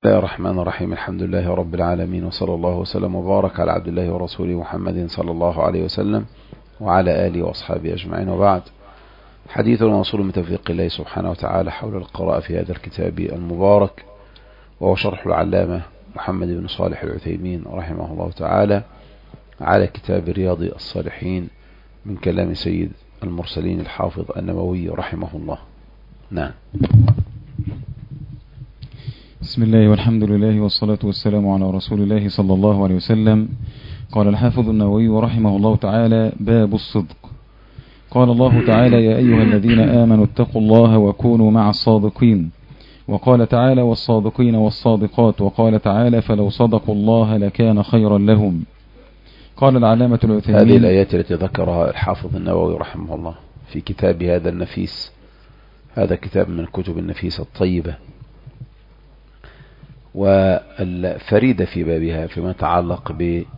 بسم الله الرحمن الرحيم. الحمد لله رب العالمين، وصلى الله وسلم وبارك على عبد الله ورسوله محمد صلى الله عليه وسلم وعلى آله وأصحابه أجمعين، وبعد. حديث وصول من توفيق الله سبحانه وتعالى حول القراءة في هذا الكتاب المبارك، وهو شرح العلامة محمد بن صالح العثيمين رحمه الله تعالى على كتاب رياض الصالحين من كلام سيد المرسلين الحافظ النووي رحمه الله. نعم. بسم الله والحمد لله والصلاة والسلام على رسول الله صلى الله عليه وسلم. قال الحافظ النووي رحمه الله تعالى: باب الصدق. قال الله تعالى: يا أيها الذين آمنوا اتقوا الله وكونوا مع الصادقين. وقال تعالى: والصادقين والصادقات. وقال تعالى: فلو صدقوا الله لكان خيرا لهم. قال العلامة العثيمين: هذه الآيات التي ذكرها الحافظ النووي رحمه الله في كتاب هذا النفيس، هذا كتاب من الكتب النفيسة الطيبة والفريدة في بابها فيما يتعلق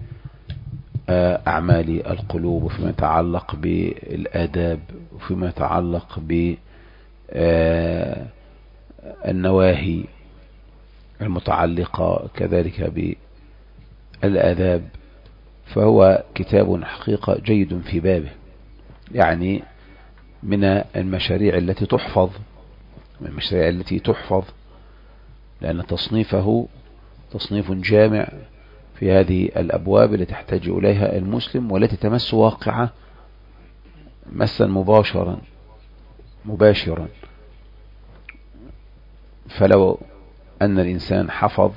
بأعمال القلوب، وفيما يتعلق بالآداب، وفيما يتعلق بالنواهي المتعلقة كذلك بالآداب. فهو كتاب حقيقة جيد في بابه، يعني من المشاريع التي تحفظ، لأن تصنيفه تصنيف جامع في هذه الأبواب التي تحتاج إليها المسلم، والتي تمس واقعه مسا مباشرا. فلو أن الإنسان حفظ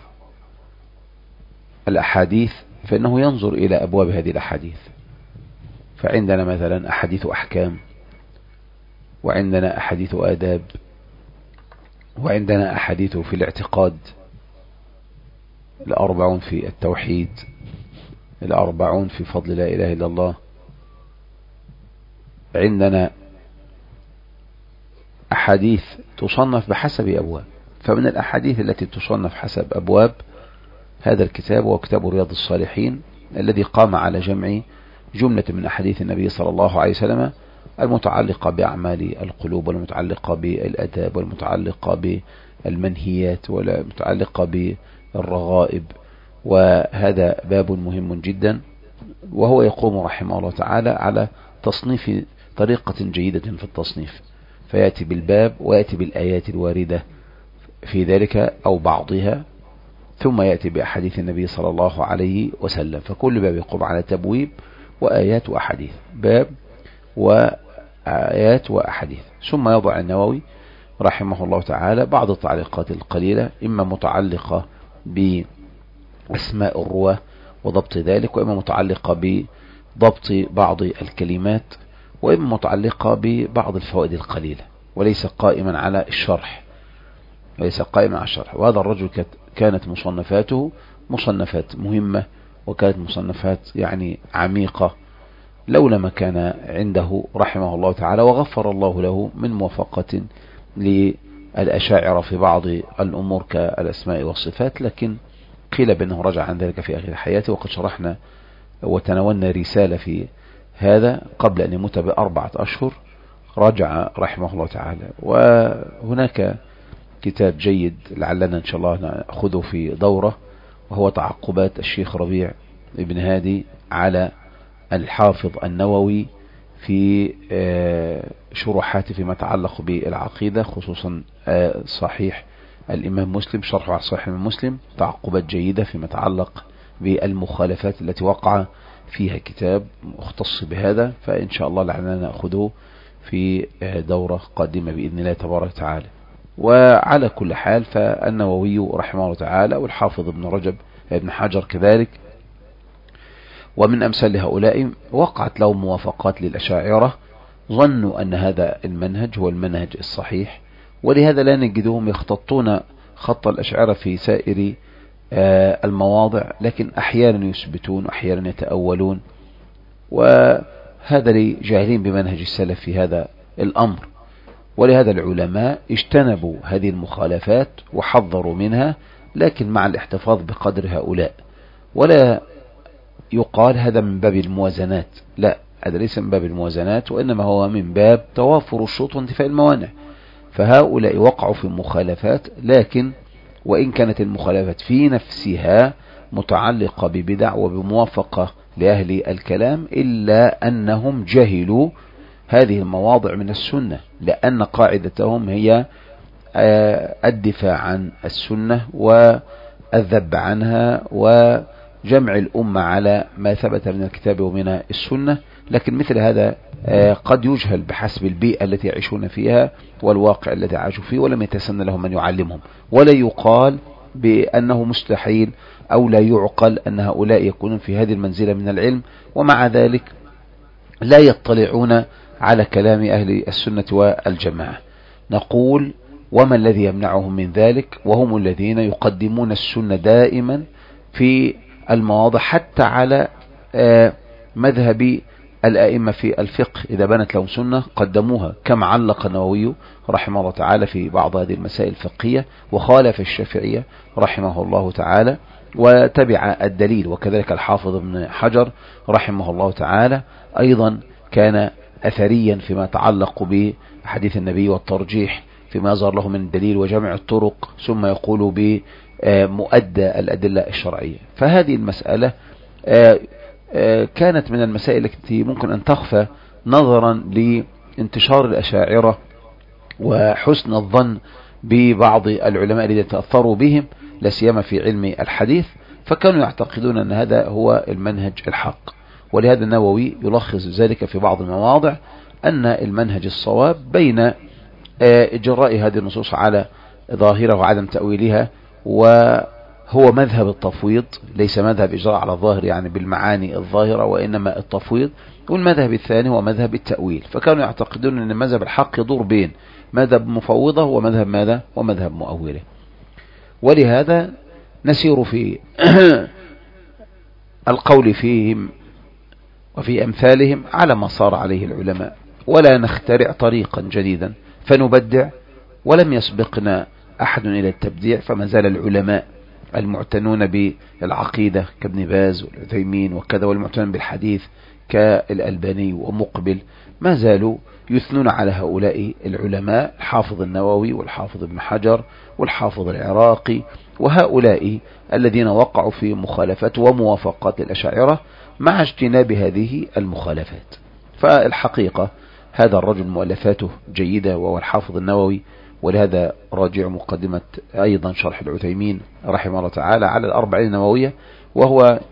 الأحاديث فإنه ينظر إلى أبواب هذه الأحاديث. فعندنا مثلا أحاديث أحكام، وعندنا أحاديث آداب، وعندنا أحاديث في الاعتقاد، 40 في التوحيد، 40 في فضل لا إله إلا الله. عندنا أحاديث تصنف بحسب أبواب. فمن الأحاديث التي تصنف حسب أبواب هذا الكتاب هو كتاب رياض الصالحين، الذي قام على جمع جملة من أحاديث النبي صلى الله عليه وسلم المتعلقة بأعمال القلوب، والمتعلقة بالأداب، والمتعلقة بالمنهيات، والمتعلقة بالرغائب. وهذا باب مهم جدا، وهو يقوم رحمه الله تعالى على تصنيف طريقة جيدة في التصنيف، فيأتي بالباب ويأتي بالآيات الواردة في ذلك أو بعضها، ثم يأتي بأحاديث النبي صلى الله عليه وسلم. فكل باب يقوم على تبويب وآيات وأحاديث، باب وآيات وأحاديث. ثم يضع النووي رحمه الله تعالى بعض التعليقات القليلة، إما متعلقة بأسماء الرواة وضبط ذلك، وإما متعلقة بضبط بعض الكلمات، وإما متعلقة ببعض الفوائد القليلة، وليس قائما على الشرح. وهذا الرجل كانت مصنفاته مصنفات مهمة، وكانت مصنفات يعني عميقة، لولا ما كان عنده رحمه الله تعالى وغفر الله له من موافقة للأشاعرة في بعض الأمور كالأسماء والصفات. لكن قيل بأنه رجع عن ذلك في آخر حياته، وقد شرحنا وتناولنا رسالة في هذا قبل أن يموت ب4 أشهر. رجع رحمه الله تعالى. وهناك كتاب جيد لعلنا إن شاء الله نأخذه في دورة، وهو تعقبات الشيخ ربيع ابن هادي على الحافظ النووي في شروحات فيما يتعلق بالعقيدة، خصوصا صحيح الإمام مسلم، شرحه على صحيح الإمام مسلم، تعقبات جيدة فيما يتعلق بالمخالفات التي وقع فيها كتاب مختص بهذا. فإن شاء الله لعلنا نأخذه في دورة قادمة بإذن الله تبارك وتعالى. وعلى كل حال فالنووي رحمه الله تعالى والحافظ ابن حجر كذلك، ومن أمثال هؤلاء وقعت لهم موافقات للأشاعرة، ظنوا أن هذا المنهج هو المنهج الصحيح، ولهذا لا نجدهم يخططون خط الأشاعرة في سائر المواضع، لكن أحيانا يثبتون وأحيانا يتأولون، وهذا لجاهلين بمنهج السلف في هذا الأمر. ولهذا العلماء اجتنبوا هذه المخالفات وحذروا منها، لكن مع الاحتفاظ بقدر هؤلاء. ولا يقال هذا من باب الموازنات، لا، هذا ليس من باب الموازنات، وإنما هو من باب توافر الشروط وانتفاء الموانع. فهؤلاء وقعوا في مخالفات، لكن وإن كانت المخالفات في نفسها متعلقة ببدع وبموافقة لأهل الكلام، إلا أنهم جهلوا هذه المواضع من السنة، لأن قاعدتهم هي الدفاع عن السنة والذب عنها وجمع الأمة على ما ثبت من الكتاب ومن السنة. لكن مثل هذا قد يجهل بحسب البيئة التي يعيشون فيها والواقع الذي عاشوا فيه، ولم يتسنى لهم من يعلمهم، ولا يقال بأنه مستحيل أو لا يعقل أن هؤلاء يكونون في هذه المنزلة من العلم، ومع ذلك لا يطلعون على كلام أهل السنة والجماعة. نقول وما الذي يمنعهم من ذلك؟ وهم الذين يقدمون السنة دائما في المواضع، حتى على مذهب الأئمة في الفقه، إذا بنت لهم سنة قدموها، كما علق النووي رحمه الله تعالى في بعض هذه المسائل الفقهية، وخالف الشافعية رحمه الله تعالى وتبع الدليل. وكذلك الحافظ ابن حجر رحمه الله تعالى أيضا كان أثريا فيما يتعلق بحديث النبي والترجيح فيما يظهر له من الدليل وجمع الطرق، ثم يقول بمؤدى الأدلة الشرعية. فهذه المسألة كانت من المسائل التي ممكن أن تخفى نظرا لانتشار الأشاعرة وحسن الظن ببعض العلماء الذين تأثروا بهم، لا سيما في علم الحديث، فكانوا يعتقدون أن هذا هو المنهج الحق. ولهذا النووي يلخص ذلك في بعض المواضع أن المنهج الصواب بين إجراء هذه النصوص على ظاهرة وعدم تأويلها، وهو مذهب التفويض، ليس مذهب إجراء على الظاهر يعني بالمعاني الظاهرة، وإنما التفويض. والمذهب الثاني هو مذهب التأويل، فكانوا يعتقدون أن مذهب الحق يدور بين مذهب مفوضة ومذهب ماذا؟ ومذهب مؤوله. ولهذا نسير في القول فيهم وفي أمثالهم على ما صار عليه العلماء، ولا نخترع طريقا جديدا فنبدع، ولم يسبقنا أحد إلى التبديع، فما زال العلماء المعتنون بالعقيدة كابن باز والعثيمين وكذا، والمعتنون بالحديث كالألباني ومقبل، ما زالوا يثنون على هؤلاء العلماء، الحافظ النووي والحافظ ابن حجر والحافظ العراقي، وهؤلاء الذين وقعوا في مخالفات وموافقات الأشاعرة مع اجتناب هذه المخالفات. فالحقيقة هذا الرجل مؤلفاته جيدة، وهو الحافظ النووي، ولهذا راجع مقدمة أيضا شرح العثيمين رحمه الله تعالى على الأربعين النووية، وهو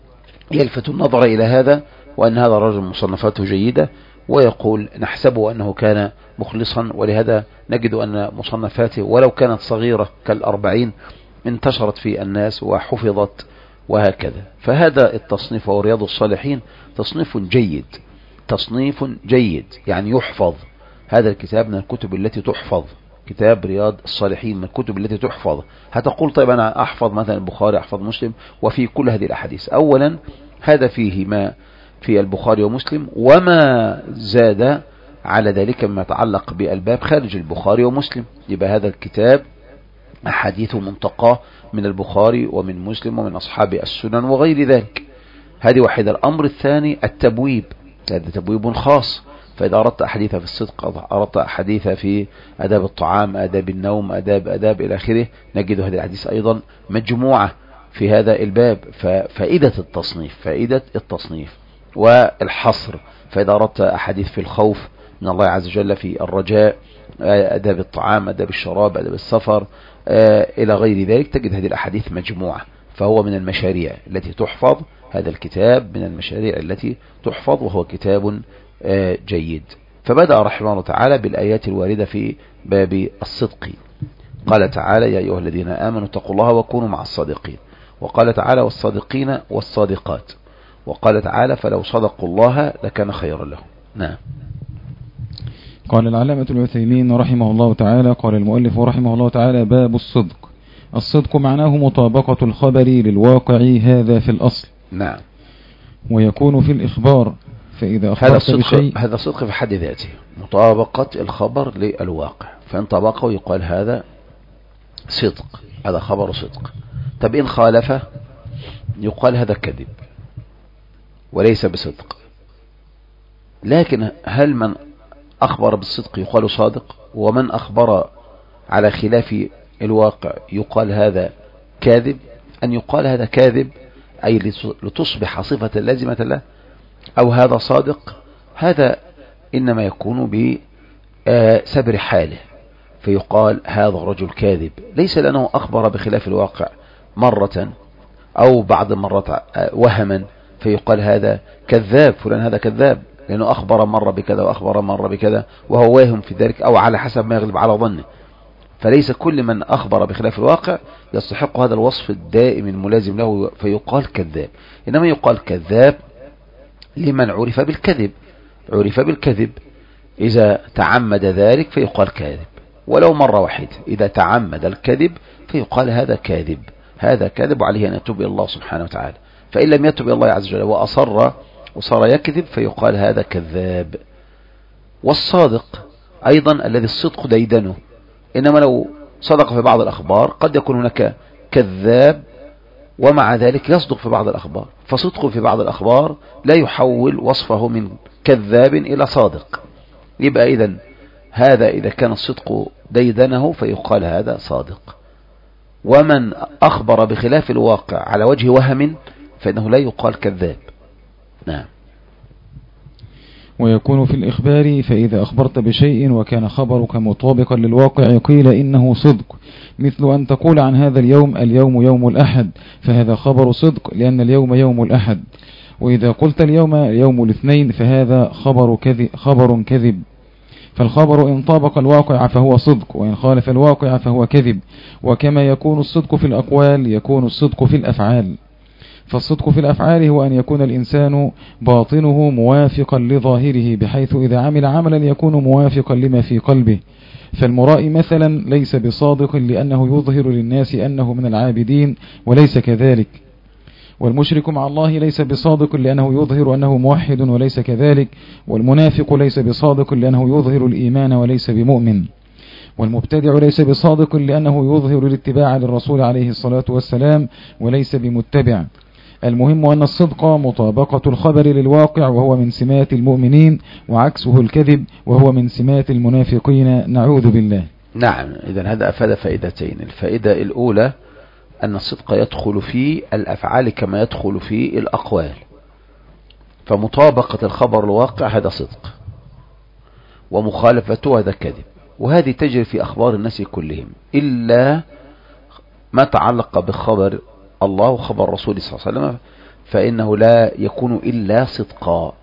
يلفت النظر إلى هذا، وأن هذا الرجل مصنفاته جيدة، ويقول نحسبه أنه كان مخلصا، ولهذا نجد أن مصنفاته ولو كانت صغيرة كالأربعين انتشرت في الناس وحفظت وهكذا. فهذا التصنيف هو رياض الصالحين تصنيف جيد، تصنيف جيد يعني يحفظ. هذا الكتاب من الكتب التي تحفظ، كتاب رياض الصالحين من الكتب التي تحفظ. هتقول طيب أنا أحفظ مثلا البخاري، أحفظ مسلم، وفي كل هذه الأحاديث. أولا هذا فيه ما في البخاري ومسلم، وما زاد على ذلك مما يتعلق بالباب خارج البخاري ومسلم، يبقى هذا الكتاب أحاديث منتقاه من البخاري ومن مسلم ومن أصحاب السنن وغير ذلك. هذه واحدة. الأمر الثاني التبويب، هذا تبويب خاص، فإذا أردت أحاديث في الصدق، أردت أحاديث في أداب الطعام، أداب النوم، أداب إلى آخره، نجد هذه الحديث أيضا مجموعة في هذا الباب. ففائدة التصنيف، فائدة التصنيف والحصر. فإذا أردت أحاديث في الخوف من الله عز وجل، في الرجاء، أداب الطعام، أداب الشراب، أداب السفر، إلى غير ذلك، تجد هذه الأحاديث مجموعة. فهو من المشاريع التي تحفظ، هذا الكتاب من المشاريع التي تحفظ، وهو كتاب جيد. فبدأ رحمه الله تعالى بالآيات الواردة في باب الصدق. قال تعالى يا أيها الذين آمنوا اتقوا الله وكونوا مع الصادقين، وقال تعالى والصادقين والصادقات، وقال تعالى فلو صدقوا الله لكان خيرا لهم. نعم. قال العلامة العثيمين رحمه الله تعالى، قال المؤلف رحمه الله تعالى باب الصدق. الصدق معناه مطابقة الخبر للواقع، هذا في الأصل. نعم. ويكون في الإخبار، فإذا أخبرت بشيء، هذا صدق في حد ذاته، مطابقة الخبر للواقع، فإن طبقه يقال هذا صدق، هذا خبر صدق. طب إن خالفه يقال هذا كذب وليس بصدق. لكن هل من أخبر بالصدق يقال صادق، ومن أخبر على خلاف الواقع يقال هذا كاذب، أن يقال هذا كاذب أي لتصبح صفة لازمة له، أو هذا صادق، هذا إنما يكون بسبر حاله، فيقال هذا رجل كاذب، ليس لأنه أخبر بخلاف الواقع مرة أو بعض المرات وهما فيقال هذا كذاب، فلان هذا كذاب لأنه أخبر مرة بكذا وأخبر مرة بكذا وهو واهم في ذلك، أو على حسب ما يغلب على ظنه. فليس كل من أخبر بخلاف الواقع يستحق هذا الوصف الدائم الملازم له فيقال كذاب، إنما يقال كذاب لمن عرف بالكذب، عرف بالكذب إذا تعمد ذلك فيقال كاذب، ولو مرة واحدة إذا تعمد الكذب فيقال هذا كاذب، هذا كاذب وعليه أن يتوب إلى الله سبحانه وتعالى. فإن لم يتوب إلى الله عز وجل وأصر وصار يكذب فيقال هذا كذاب. والصادق أيضا الذي الصدق ديدنه، إنما لو صدق في بعض الأخبار قد يكون هناك كذاب ومع ذلك يصدق في بعض الأخبار، فصدقه في بعض الأخبار لا يحول وصفه من كذاب إلى صادق. يبقى إذن هذا إذا كان الصدق ديدنه فيقال هذا صادق. ومن أخبر بخلاف الواقع على وجه وهم فإنه لا يقال كذاب. نعم. ويكون في الإخبار فإذا أخبرت بشيء وكان خبرك مطابقا للواقع قيل إنه صدق، مثل أن تقول عن هذا اليوم يوم الأحد، فهذا خبر صدق لأن اليوم يوم الأحد. وإذا قلت اليوم يوم الاثنين فهذا خبر كذب. فالخبر إن طابق الواقع فهو صدق، وإن خالف الواقع فهو كذب. وكما يكون الصدق في الأقوال يكون الصدق في الأفعال. فالصدق في الأفعال هو أن يكون الإنسان باطنه موافقا لظاهره، بحيث إذا عمل عملا يكون موافقا لما في قلبه. فالمرائي مثلا ليس بصادق لأنه يظهر للناس أنه من العابدين وليس كذلك، والمشرك مع الله ليس بصادق لأنه يظهر أنه موحد وليس كذلك، والمنافق ليس بصادق لأنه يظهر الإيمان وليس بمؤمن، والمبتدع ليس بصادق لأنه يظهر الاتباع للرسول عليه الصلاة والسلام وليس بمتبع. المهم أن الصدق مطابقة الخبر للواقع وهو من سمات المؤمنين، وعكسه الكذب وهو من سمات المنافقين، نعوذ بالله. نعم. إذن هذا أفاد فائدتين. الفائدة الأولى أن الصدق يدخل في الأفعال كما يدخل في الأقوال، فمطابقة الخبر الواقع هذا صدق، ومخالفته هذا كذب. وهذه تجري في أخبار الناس كلهم إلا ما تعلق بخبر الله وخبر رسوله صلى الله عليه وسلم، فإنه لا يكون إلا صدقا.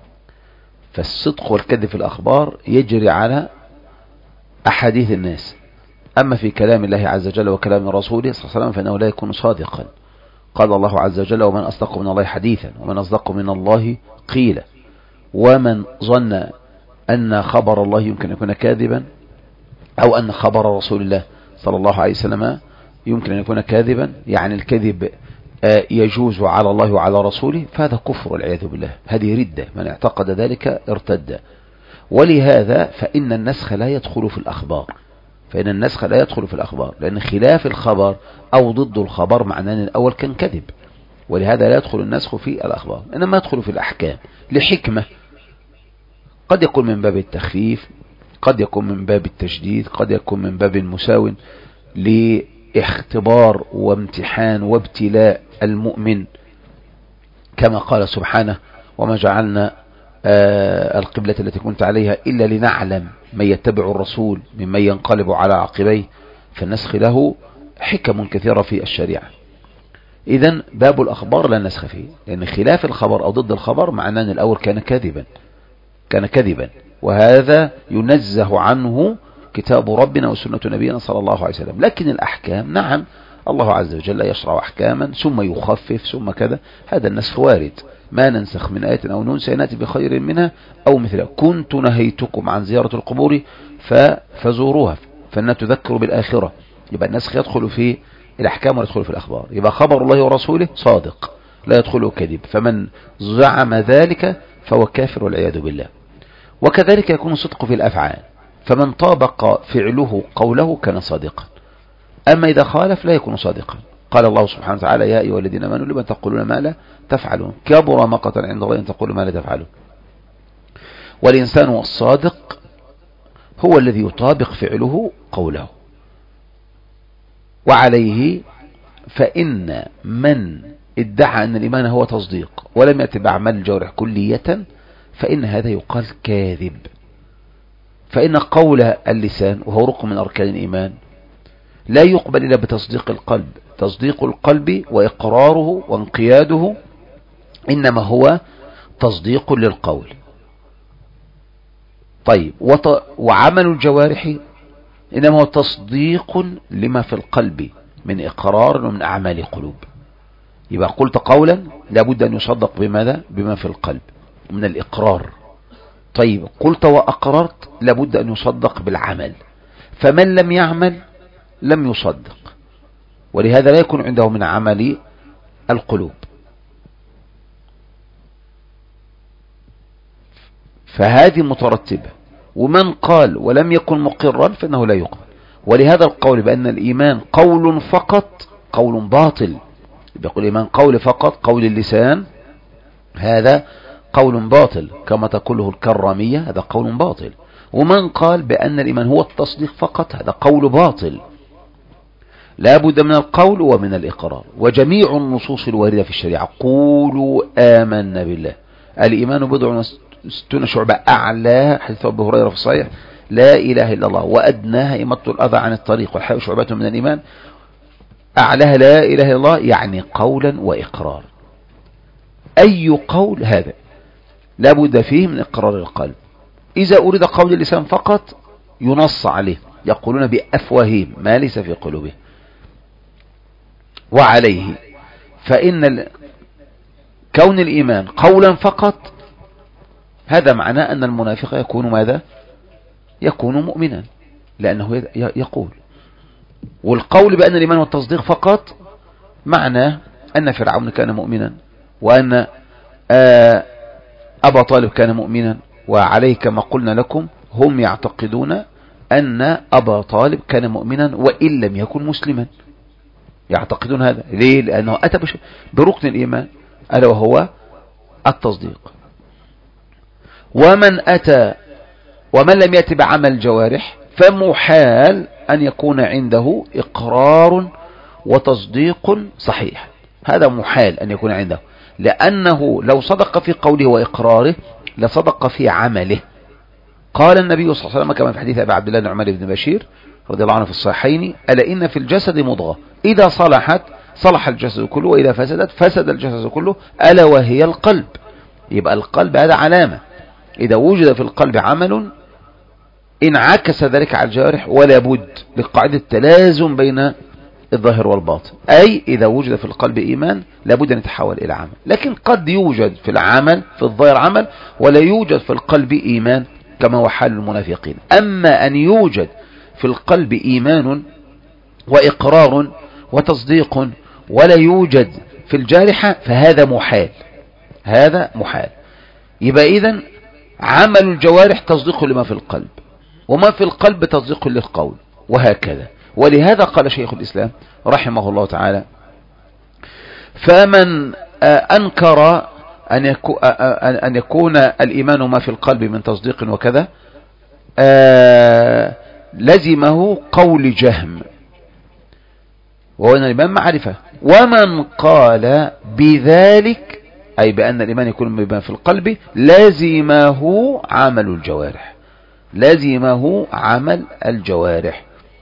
فالصدق والكذب في الأخبار يجري على أحاديث الناس، أما في كلام الله عز وجل وكلام رسوله صلى الله عليه وسلم فإنه لا يكون صادقا. قال الله عز وجل: ومن أصدق من الله حديثا ومن أصدق من الله قيلا. ومن ظن أن خبر الله يمكن أن يكون كاذبا، أو أن خبر رسول الله صلى الله عليه وسلم يمكن أن يكون كاذبا، يعني الكذب يجوز على الله وعلى رسوله، فهذا كفر والعياذ بالله، هذه ردة، من اعتقد ذلك ارتد. ولهذا فإن النسخ لا يدخل في الأخبار، فإن النسخ لا يدخل في الأخبار، لأن خلاف الخبر أو ضد الخبر معناه أن الأول كان كذب، ولهذا لا يدخل النسخ في الأخبار، إنما يدخل في الأحكام لحكمة، قد يكون من باب التخفيف، قد يكون من باب التشديد، قد يكون من باب المساو لاختبار وامتحان وابتلاء المؤمن، كما قال سبحانه: وما جعلنا القبلة التي كنت عليها إلا لنعلم من يتبع الرسول ممن ينقلب على عقبيه. فالنسخ له حكم كثيرة في الشريعة. إذن باب الأخبار لا نسخ فيه، لأن خلاف الخبر أو ضد الخبر معناه أن الأول كان كذبا، وهذا ينزه عنه كتاب ربنا وسنة نبينا صلى الله عليه وسلم. لكن الأحكام نعم، الله عز وجل يشرع أحكاما ثم يخفف ثم كذا، هذا النسخ وارد. ما ننسخ من آية أو ننسى نأتي بخير منها أو مثلها. كنت نهيتكم عن زيارة القبور فزوروها فإنها تذكر بالآخرة. يبقى النسخ يدخل في الأحكام ويدخل في الأخبار. يبقى خبر الله ورسوله صادق لا يدخله كذب، فمن زعم ذلك فهو كافر والعياذ بالله. وكذلك يكون الصدق في الأفعال، فمن طابق فعله قوله كان صادقا، أما إذا خالف لا يكون صادقا. قال الله سبحانه وتعالى: يا أيها الذين آمنوا لما تقولون ما لا تفعلون، كبر مقتا عند الله أن تقولوا ما لا تفعلون. والإنسان الصادق هو الذي يطابق فعله قوله. وعليه فإن من ادعى أن الإيمان هو تصديق ولم يأتي بأعمال الجوارح كلية فإن هذا يقال كاذب. فإن قول اللسان وهو ركن من أركان الإيمان لا يقبل إلا بتصديق القلب. تصديق القلب وإقراره وانقياده إنما هو تصديق للقول. طيب وعمل الجوارح إنما هو تصديق لما في القلب من إقرار ومن أعمال القلوب. يبقى قلت قولا لابد أن يصدق بماذا؟ بما في القلب من الإقرار. طيب قلت وأقررت لابد أن يصدق بالعمل، فمن لم يعمل لم يصدق، ولهذا لا يكون عنده من عمل القلوب. فهذه مترتبة. ومن قال ولم يكن مقرا فإنه لا يقبل. ولهذا القول بأن الإيمان قول فقط قول باطل. يقول الإيمان قول فقط، قول اللسان، هذا قول باطل كما تقوله الكرامية، هذا قول باطل. ومن قال بأن الإيمان هو التصديق فقط هذا قول باطل. لا بد من القول ومن الإقرار. وجميع النصوص الواردة في الشريعة قولوا آمنا بالله. الإيمان بضع 60 شعبة، أعلاها حديث أبي هريرة في الصحيح لا إله إلا الله، وأدناها إماطة الأذى عن الطريق والحياء شعبة من الإيمان. أعلاها لا إله إلا الله يعني قولا وإقرار. أي قول هذا لا بد فيه من إقرار القلب. إذا أريد قول اللسان فقط ينص عليه، يقولون بأفواههم ما ليس في قلوبهم. وعليه فإن كون الإيمان قولا فقط هذا معناه أن المنافق يكون ماذا؟ يكون مؤمنا لأنه يقول. والقول بأن الإيمان والتصديق فقط معناه أن فرعون كان مؤمنا، وأن أبا طالب كان مؤمنا، وعليه كما قلنا لكم هم يعتقدون أن أبا طالب كان مؤمنا وإن لم يكن مسلما. يعتقدون هذا ليه؟ لأنه أتى بركن الإيمان ألا وهو التصديق. ومن لم يأتي بعمل الجوارح فمحال أن يكون عنده إقرار وتصديق صحيح. هذا محال أن يكون عنده، لأنه لو صدق في قوله وإقراره لصدق في عمله. قال النبي صلى الله عليه وسلم كما في حديث أبي عبد الله النعمان بن بشير رضي الله عنه في الصحيحين: ألا إن في الجسد مضغة إذا صلحت صلح الجسد كله وإذا فسدت فسد الجسد كله ألا وهي القلب. يبقى القلب هذا علامة، إذا وجد في القلب عمل انعكس ذلك على الجوارح، ولا بد لقاعدة التلازم بين الظاهر والباطن، أي إذا وجد في القلب إيمان لابد أن يتحول إلى عمل. لكن قد يوجد في العمل في الظاهر عمل ولا يوجد في القلب إيمان كما هو حال المنافقين. أما أن يوجد في القلب إيمان وإقرار وتصديق ولا يوجد في الجارحة فهذا محال، هذا محال. يبقى إذن عمل الجوارح تصديق لما في القلب، وما في القلب تصديق للقول، وهكذا. ولهذا قال شيخ الإسلام رحمه الله تعالى: فمن أنكر أن يكون الإيمان ما في القلب من تصديق وكذا لزمه قول جهم، وهو أن الإيمان معرفة. ومن قال بذلك أي بأن الإيمان يكون بما في القلب لزمه عمل الجوارح، لزمه عمل الجوارح.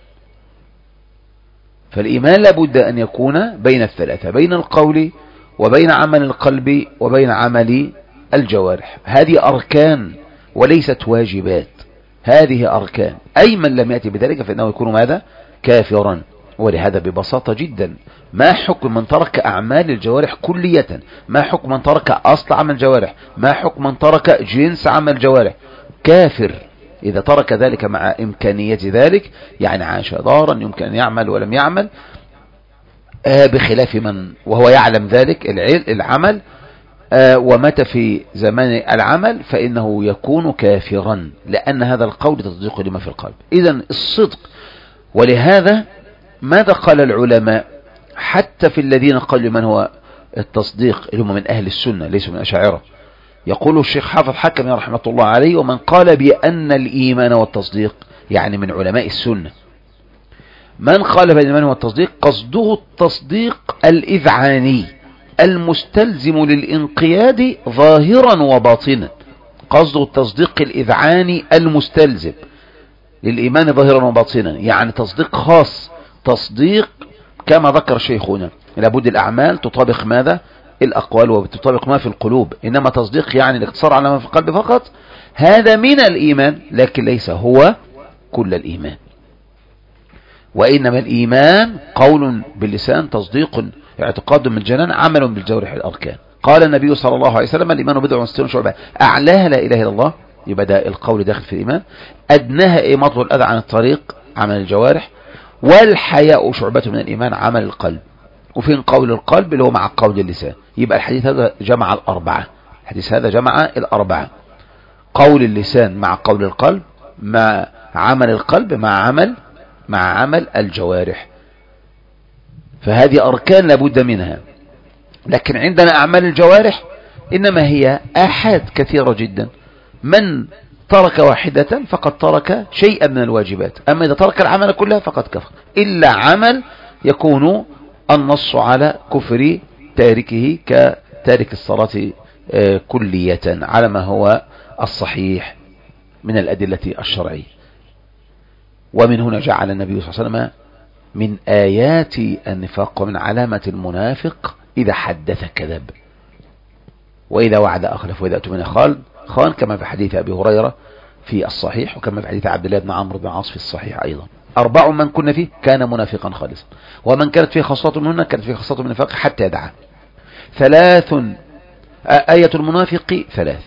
فالإيمان لابد أن يكون بين الثلاثة، بين القول وبين عمل القلب وبين عمل الجوارح. هذه أركان وليست واجبات، هذه أركان. أي من لم يأتي بذلك فإنه يكون ماذا؟ كافرا. ولهذا ببساطة جدا ما حكم من ترك أعمال الجوارح كلية؟ ما حكم من ترك أصل عمل الجوارح؟ ما حكم من ترك جنس عمل الجوارح؟ كافر إذا ترك ذلك مع إمكانية ذلك، يعني عاش دارا يمكن أن يعمل ولم يعمل، بخلاف من وهو يعلم ذلك العمل ومات في زمان العمل فإنه يكون كافرا، لأن هذا القول تصديق لما في القلب. إذن الصدق. ولهذا ماذا قال العلماء حتى في الذين قالوا من هو التصديق اللي هم من أهل السنة ليسوا من أشاعرة؟ يقول الشيخ حافظ حكمي رحمة الله عليه: ومن قال بأن الإيمان والتصديق، يعني من علماء السنة، من قال بين الإيمان والتصديق قصده التصديق الإذعاني المستلزم للانقياد ظاهرا وباطنا. قصده التصديق الإذعاني المستلزم للإيمان ظاهرا وباطنا، يعني تصديق خاص، تصديق كما ذكر شيخنا لابد الأعمال تطابق ماذا؟ الأقوال، وتطابق ما في القلوب. إنما تصديق يعني الاقتصار على ما في القلب فقط، هذا من الإيمان لكن ليس هو كل الإيمان. وإنما الإيمان قول باللسان، تصديق اعتقاد من الجنان، عمل بالجوارح الأركان. قال النبي صلى الله عليه وسلم الإيمان بضع وستون شعبة، أعلاها لا إله إلا الله، يبقى ده القول داخل في الإيمان. أدناها إماطة الأذى عن الطريق، عمل الجوارح. والحياء شعبة من الإيمان، عمل القلب. وفين قول القلب اللي هو مع قول اللسان. يبقى الحديث هذا جمع الأربعة، الحديث هذا جمع الأربعة، قول اللسان مع قول القلب مع عمل القلب مع عمل الجوارح. فهذه أركان لابد منها. لكن عندنا أعمال الجوارح إنما هي آحاد كثيرة جدا، من ترك واحدة فقد ترك شيئا من الواجبات، أما إذا ترك العمل كلها فقد كفر، إلا عمل يكون النص على كفر تاركه كتارك الصلاة كلية على ما هو الصحيح من الأدلة الشرعية. ومن هنا جعل النبي صلى الله عليه وسلم من آيات النفاق ومن علامة المنافق إذا حدث كذب، وإذا وعد أخلف، وإذا أؤتمن خان، كما في حديث أبي هريرة في الصحيح، وكما في حديث عبد الله بن عمرو بن العاص في الصحيح أيضا. 4 من كن فيه كان منافقا خالصا، ومن كانت فيه خاصة منهن كانت فيه خاصة من النفاق حتى يدعها. 3 آية المنافق 3،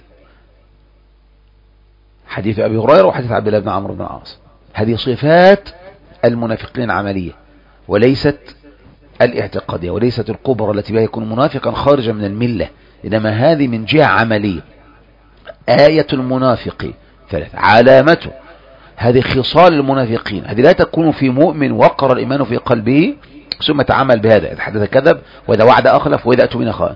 حديث أبي هريرة وحديث عبد الله بن عمرو بن العاص. هذه صفات المنافقين العملية وليست الاعتقادية، وليست الكبرى التي بها يكون منافقا خارجا من الملة، إنما هذه من جهة عملية. آية المنافق 3، علامته، هذه خصال المنافقين، هذه لا تكون في مؤمن وقر الإيمان في قلبه ثم تعمل بهذا، إذا حدث كذب، وإذا وعد أخلف، وإذا أؤتمن خان.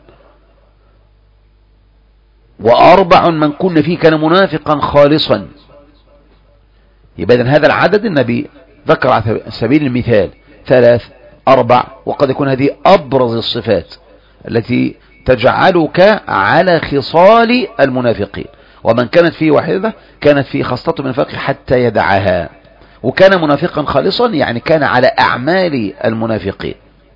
4 من كن فيه كان منافقا خالصا. يبقى إذن هذا العدد النبي ذكر على سبيل المثال 3 4، وقد يكون هذه أبرز الصفات التي تجعلك على خصال المنافقين. ومن كانت فيه واحدة كانت فيه خاصة من النفاق حتى يدعها، وكان منافقا خالصا يعني كان على أعمال المنافقين،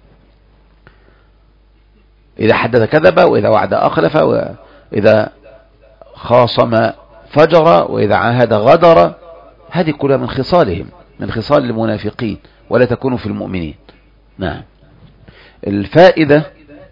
إذا حدث كذب، وإذا وعد أخلف، وإذا خاصم فجر، وإذا عاهد غدر. هذه كلها من خصالهم، من خصال المنافقين، ولا تكون في المؤمنين. نعم. الفائدة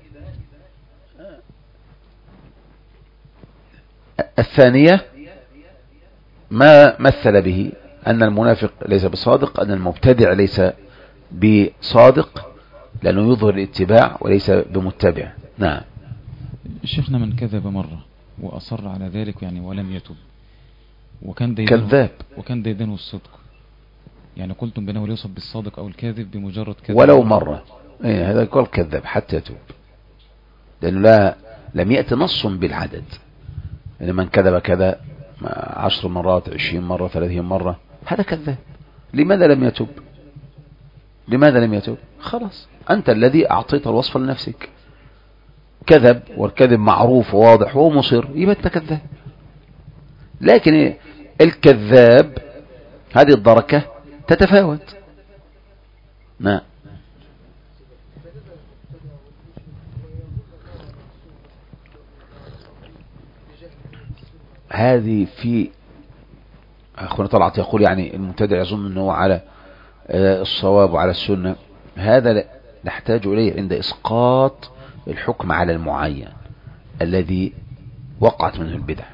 الثانية ما مثل به أن المنافق ليس بصادق، أن المبتدع ليس بصادق، لأنه يظهر الاتباع وليس بمتبع. نعم. شيخنا من كذب مرة وأصر على ذلك يعني ولم يتب، وكان كذاب، وكان ديدنه الصدق، يعني قلتم بأنه يوصف بالصادق أو الكاذب بمجرد كذب ولو مرة. إيه هذا يقول كذاب حتى يتوب، لأنه لم يأتي نص بالعدد، يعني من كذب كذا 10 مرات 20 مرة 30 مرة هذا كذاب. لماذا لم يتوب؟ لماذا لم يتوب؟ خلاص أنت الذي أعطيت الوصف لنفسك، كذب والكذب معروف وواضح ومصر، يبقى أنت كذاب. لكن الكذاب هذه الدركة تتفاوت. نعم. هذه في أخونا طلعت يقول يعني المبتدع يظن أنه على الصواب وعلى السنة، هذا نحتاج إليه عند إسقاط الحكم على المعين الذي وقعت منه البدع.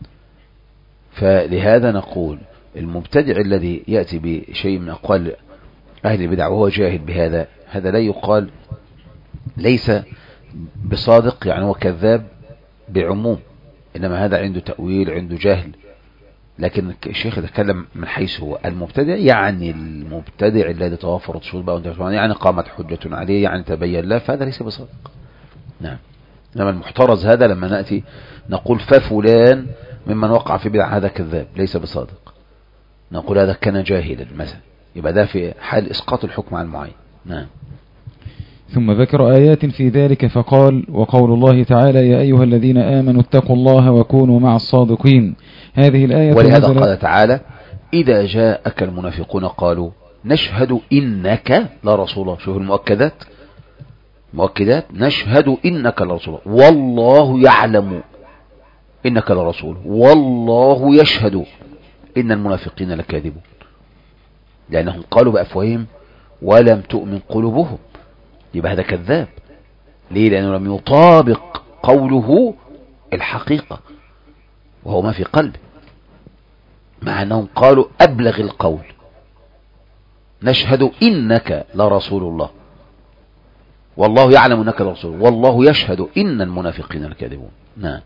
فلهذا نقول المبتدع الذي يأتي بشيء من أقوال أهل البدع وهو جاهل بهذا، هذا لا يقال ليس بصادق، يعني هو كذاب بعموم، إنما هذا عنده تأويل، عنده جهل. لكن الشيخ يتكلم من حيث هو المبتدع، يعني المبتدع الذي توفرت شروط بقى، يعني قامت حجة عليه، يعني تبين له، فهذا ليس بصادق. نعم. إنما المحترز هذا لما نأتي نقول ففلان ممن وقع في بدع هذا كذاب ليس بصادق، نقول هذا كان جاهلا مثلا، يبقى ده في حال إسقاط الحكم عن المعين. نعم. ثم ذكر آيات في ذلك فقال: وقول الله تعالى: يا أيها الذين آمنوا اتقوا الله وكونوا مع الصادقين. هذه الآية ولهذا قال تعالى: إذا جاءك المنافقون قالوا نشهد إنك لرسول الله. شوف المؤكدات، مؤكدات: نشهد إنك لرسول الله، والله يعلم إنك لرسول، والله يشهد إن المنافقين لكاذبون. لأنهم قالوا بأفواههم ولم تؤمن قلوبهم، يبقى هذا كذاب. ليه؟ لأنه لم يطابق قوله الحقيقة وهو ما في قلبه، مع أنهم قالوا أبلغ القول: نشهد إنك لرسول الله، والله يعلم إنك لرسول، والله يشهد إن المنافقين لكاذبون. نعم.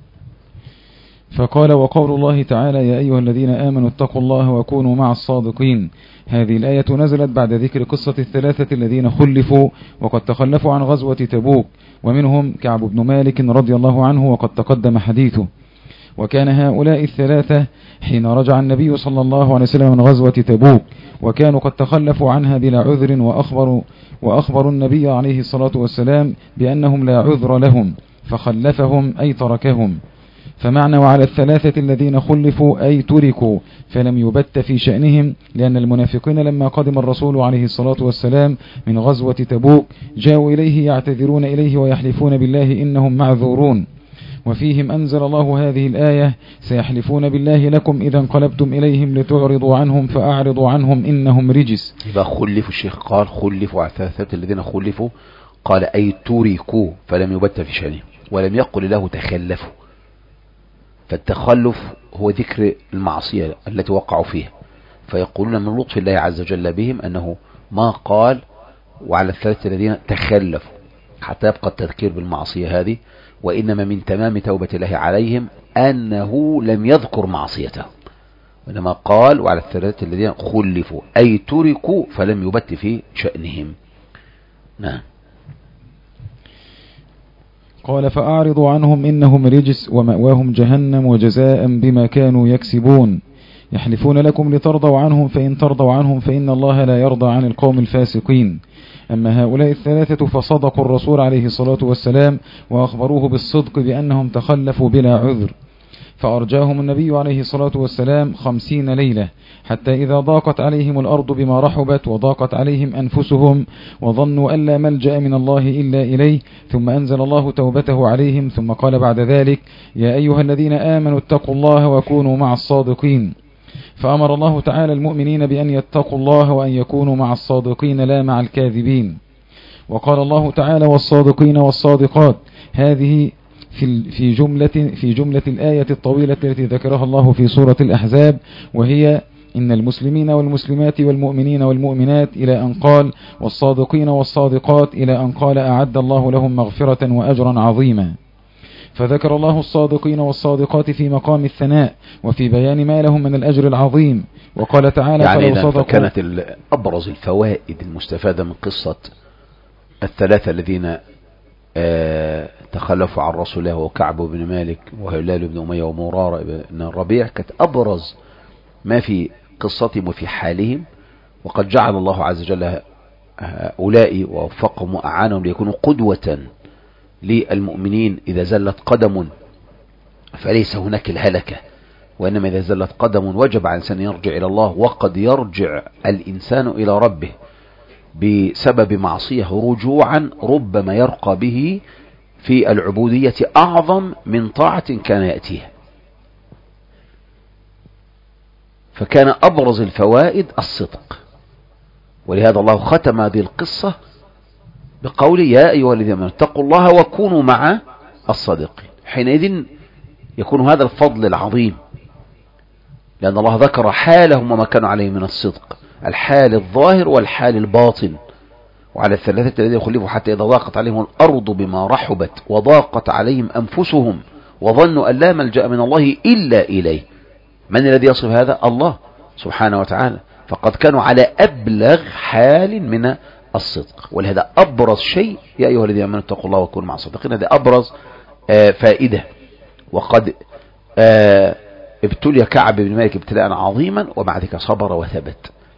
فقال: وقول الله تعالى: يا أيها الذين آمنوا اتقوا الله وكونوا مع الصادقين. هذه الآية نزلت بعد ذكر قصة الثلاثة الذين خلفوا وقد تخلفوا عن غزوة تبوك، ومنهم كعب بن مالك رضي الله عنه وقد تقدم حديثه. وكان هؤلاء الثلاثة حين رجع النبي صلى الله عليه وسلم من غزوة تبوك، وكانوا قد تخلفوا عنها بلا عذر، وأخبروا النبي عليه الصلاة والسلام بأنهم لا عذر لهم، فخلفهم أي تركهم. فمعنى وعلى الثلاثة الذين خلفوا أي تركوا، فلم يبت في شأنهم، لأن المنافقين لما قدم الرسول عليه الصلاة والسلام من غزوة تبوك جاءوا إليه يعتذرون إليه ويحلفون بالله إنهم معذورون، وفيهم أنزل الله هذه الآية: سيحلفون بالله لكم إذا انقلبتم إليهم لتعرضوا عنهم فأعرضوا عنهم إنهم رجس. يبقى خلفوا، الشيخ قال خلفوا على الثلاثة الذين خلفوا، قال أي تركوا فلم يبت في شأنهم، ولم يقل له تخلفوا. فالتخلف هو ذكر المعصية التي وقعوا فيها، فيقولون من لطف الله عز وجل بهم أنه ما قال وعلى الثلاثة الذين تخلفوا حتى يبقى التذكير بالمعصية هذه، وإنما من تمام توبة الله عليهم أنه لم يذكر معصيته، وإنما قال وعلى الثلاثة الذين خلفوا أي تركوا فلم يبت في شأنهم. نعم. قال: فأعرضوا عنهم إنهم رجس ومأواهم جهنم وجزاء بما كانوا يكسبون. يحلفون لكم لترضوا عنهم، فإن ترضوا عنهم فإن الله لا يرضى عن القوم الفاسقين. أما هؤلاء الثلاثة فصدقوا الرسول عليه الصلاة والسلام وأخبروه بالصدق بأنهم تخلفوا بلا عذر، فأرجاهم النبي عليه الصلاة والسلام 50 ليلة، حتى إذا ضاقت عليهم الأرض بما رحبت وضاقت عليهم أنفسهم وظنوا أن لا ملجأ من الله إلا إليه، ثم أنزل الله توبته عليهم، ثم قال بعد ذلك: يا أيها الذين آمنوا اتقوا الله وكونوا مع الصادقين. فأمر الله تعالى المؤمنين بأن يتقوا الله وأن يكونوا مع الصادقين لا مع الكاذبين. وقال الله تعالى: والصادقين والصادقات. هذه في جملة الآية الطويلة التي ذكرها الله في سورة الأحزاب، وهي إن المسلمين والمسلمات والمؤمنين والمؤمنات إلى أن قال: والصادقين والصادقات إلى أن قال: أعد الله لهم مغفرة وأجرا عظيما. فذكر الله الصادقين والصادقات في مقام الثناء وفي بيان ما لهم من الأجر العظيم. وقال تعالى: يعني فكانت أبرز الفوائد المستفادة من قصة الثلاثة الذين تخلفوا عن رسول الله وكعب بن مالك وهلال بن أمية ومرارة بن الربيع، كانت أبرز ما في قصتهم وفي حالهم. وقد جعل الله عز وجل هؤلاء ووفقهم وأعانهم ليكونوا قدوة للمؤمنين. إذا زلت قدم فليس هناك الهلكة، وإنما إذا زلت قدم وجب على الإنسان يرجع إلى الله. وقد يرجع الإنسان إلى ربه بسبب معصية رجوعا ربما يرقى به في العبودية أعظم من طاعة كان يأتيها. فكان أبرز الفوائد الصدق، ولهذا الله ختم هذه القصة بقول: يا أيها الذين آمنوا اتقوا الله وكونوا مع الصادقين. حينئذ يكون هذا الفضل العظيم، لأن الله ذكر حالهم وما كانوا عليه من الصدق، الحال الظاهر والحال الباطن. وعلى الثلاثة الذين خلفوا حتى إذا ضاقت عليهم الأرض بما رحبت وضاقت عليهم أنفسهم وظنوا أن لا ملجأ من الله إلا إليه. من الذي يصف هذا؟ الله سبحانه وتعالى. فقد كانوا على أبلغ حال من الصدق، ولهذا أبرز شيء: يا أيها الذين آمنوا اتقوا الله وكونوا مع الصادقين. هذا أبرز فائدة. وقد ابتلي كعب بن مالك ابتلاء عظيما، ومع ذلك صبر وثبت.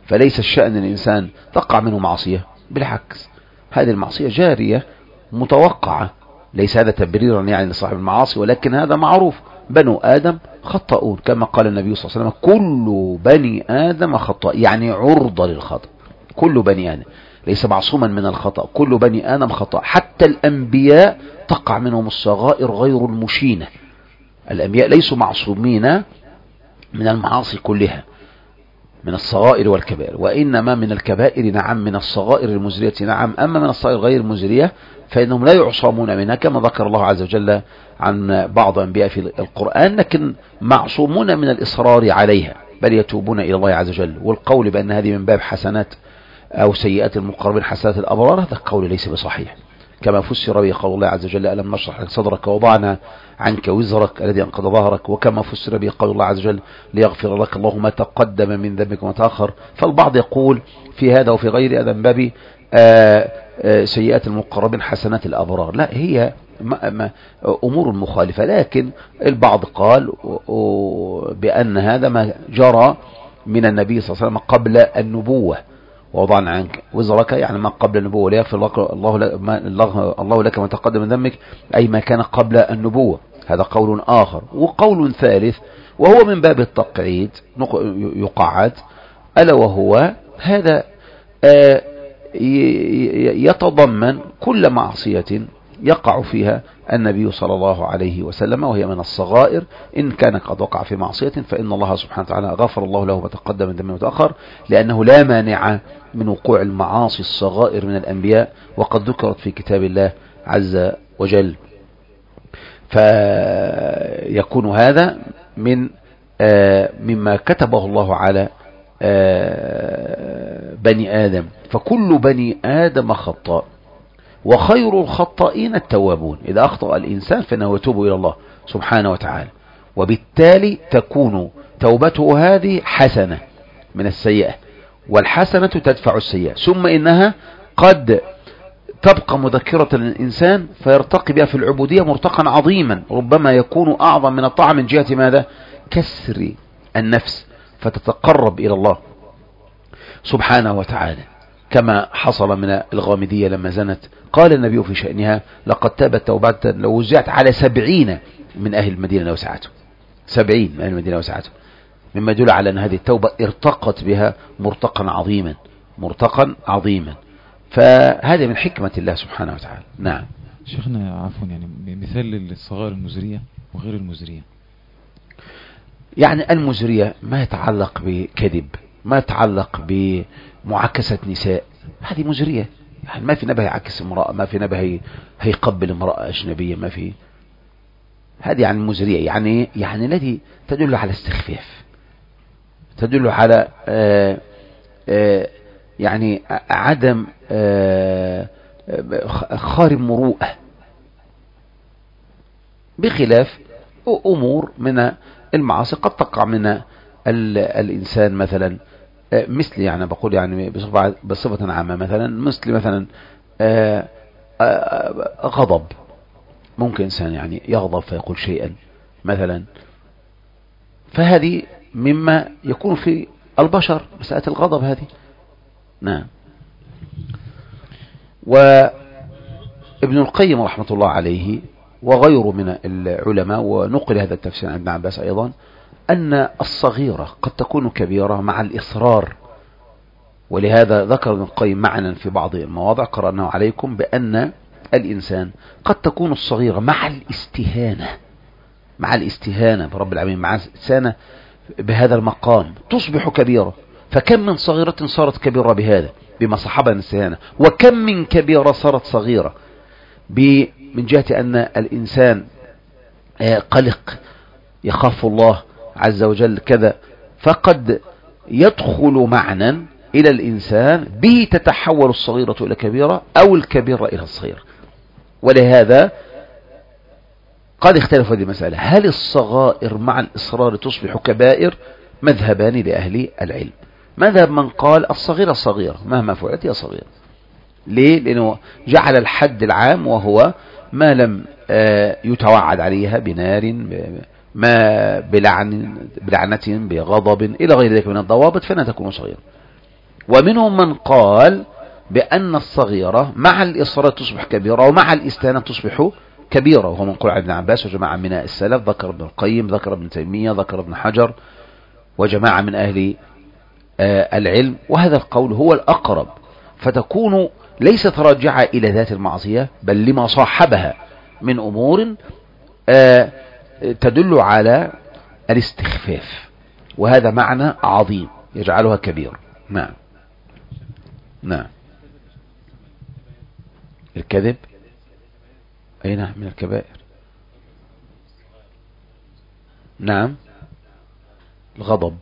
فليس الشأن الإنسان تقع منه معصية، بالعكس هذه المعصية جارية متوقعة، ليس هذا تبريرا يعني لصاحب المعاصي، ولكن هذا معروف، بنو آدم خطاؤون، كما قال النبي صلى الله عليه وسلم كل بني آدم خطاء، يعني عرضة للخطأ. كل بني آدم ليس معصوما من الخطأ، كل بني آدم خطأ، حتى الأنبياء تقع منهم الصغائر غير المشينة. الأنبياء ليسوا معصومين من المعاصي كلها، من الصغائر والكبائر، وإنما من الكبائر نعم، من الصغائر المزرية نعم، أما من الصغائر غير المزرية فإنهم لا يعصمون منها، كما ذكر الله عز وجل عن بعض أنبياء في القرآن، لكن معصومون من الإصرار عليها، بل يتوبون إلى الله عز وجل. والقول بأن هذه من باب حسنات أو سيئات المقربين حسنات الأبرار، هذا القول ليس بصحيح، كما فسر به قول الله عز وجل ألم نشرح لك صدرك ووضعنا عنك وزرك الذي أنقض ظهرك، وكما فسر به قول الله عز وجل ليغفر لك الله ما تقدم من ذنبك وما تأخر. فالبعض يقول في هذا وفي غير هذا من باب سيئات المقربين حسنات الأبرار، لا، هي أمور مخالفة، لكن البعض قال بأن هذا ما جرى من النبي صلى الله عليه وسلم قبل النبوة، ووضعنا عنك وزرك يعني ما قبل النبوة، ليغفر الله لك ما تقدم من ذنبك، أي ما كان قبل النبوة. هذا قول آخر. وقول ثالث وهو من باب التقعيد يقعد، ألا وهو هذا يتضمن كل معصية يقع فيها النبي صلى الله عليه وسلم، وهي من الصغائر، إن كان قد وقع في معصية فإن الله سبحانه وتعالى غفر الله له ما تقدم من ذنبه وتأخر، لأنه لا مانع من وقوع المعاصي الصغائر من الأنبياء، وقد ذكرت في كتاب الله عز وجل. فيكون هذا مما كتبه الله على بني آدم، فكل بني آدم خطاء، وخير الخطائين التوابون. إذا أخطأ الإنسان فإنه يتوب إلى الله سبحانه وتعالى، وبالتالي تكون توبته هذه حسنة من السيئة، والحسنة تدفع السيئة، ثم إنها قد تبقى مذكرة للإنسان فيرتقي بها في العبودية مرتقا عظيما، ربما يكون أعظم من الطاعة من جهة ماذا؟ كسر النفس، فتتقرب إلى الله سبحانه وتعالى، كما حصل من الغامدية لما زنت، قال النبي في شأنها لقد تابت توبة لو وزعت على 70 من أهل المدينة وسعته، 70 من أهل المدينة وسعته، مما يدل على أن هذه التوبة ارتقت بها مرتقا عظيما، مرتقا عظيما. فهذا من حكمة الله سبحانه وتعالى. نعم شيخنا عفوا، يعني مثال للصغائر المزرية وغير المزرية. يعني المزرية ما يتعلق بكذب، ما يتعلق بمعاكسة نساء، هذه مزرية، يعني ما في نبه يعكس امرأة، ما في نبه هيقبل امرأة أجنبية، ما في، هذه يعني مزرية، يعني التي تدل على استخفاف، تدل على يعني عدم خارم مروءة، بخلاف أمور من المعاصي قد تقع من الإنسان، مثلا مثل يعني بقول يعني بصفة عامة، مثلا غضب، ممكن إنسان يعني يغضب فيقول شيئا مثلا، فهذه مما يكون في البشر مسألة الغضب هذه. نعم. وابن القيم رحمة الله عليه وغيره من العلماء، ونقل هذا التفسير عن ابن عباس أيضا، أن الصغيرة قد تكون كبيرة مع الإصرار، ولهذا ذكر ابن القيم معنا في بعض المواضع قرأناه عليكم بأن الإنسان قد تكون الصغيرة مع الاستهانة برب العالمين، مع الاستهانة بهذا المقام تصبح كبيرة، فكم من صغيرة صارت كبيرة بهذا بما صحبها من الاستهانة، وكم من كبيرة صارت صغيرة من جهة أن الإنسان قلق يخاف الله عز وجل كذا، فقد يدخل معنى إلى الإنسان به تتحول الصغيرة إلى كبيرة أو الكبيرة إلى الصغيرة. ولهذا قد اختلف هذه المسألة، هل الصغائر مع الإصرار تصبح كبائر؟ مذهبان لأهل العلم. مذهب من قال الصغيرة صغيرة مهما فعلت هي صغيرة. ليه؟ لأنه جعل الحد العام وهو ما لم يتوعد عليها بنار، ما بلعنة، بغضب، إلى غير ذلك من الضوابط، فإنها تكون صغيرة. ومنهم من قال بأن الصغيرة مع الإصرار تصبح كبيرة ومع الاستهانة تصبح كبيرة، وهو من قول ابن عباس وجماعة من السلف، ذكر ابن القيم، ذكر ابن تيمية، ذكر ابن حجر وجماعة من أهل العلم، وهذا القول هو الأقرب، فتكون ليست راجعة إلى ذات المعصية بل لما صاحبها من أمور تدل على الاستخفاف، وهذا معنى عظيم يجعلها كبير. نعم نعم. الكذب أي نعم من الكبائر. نعم. الغضب.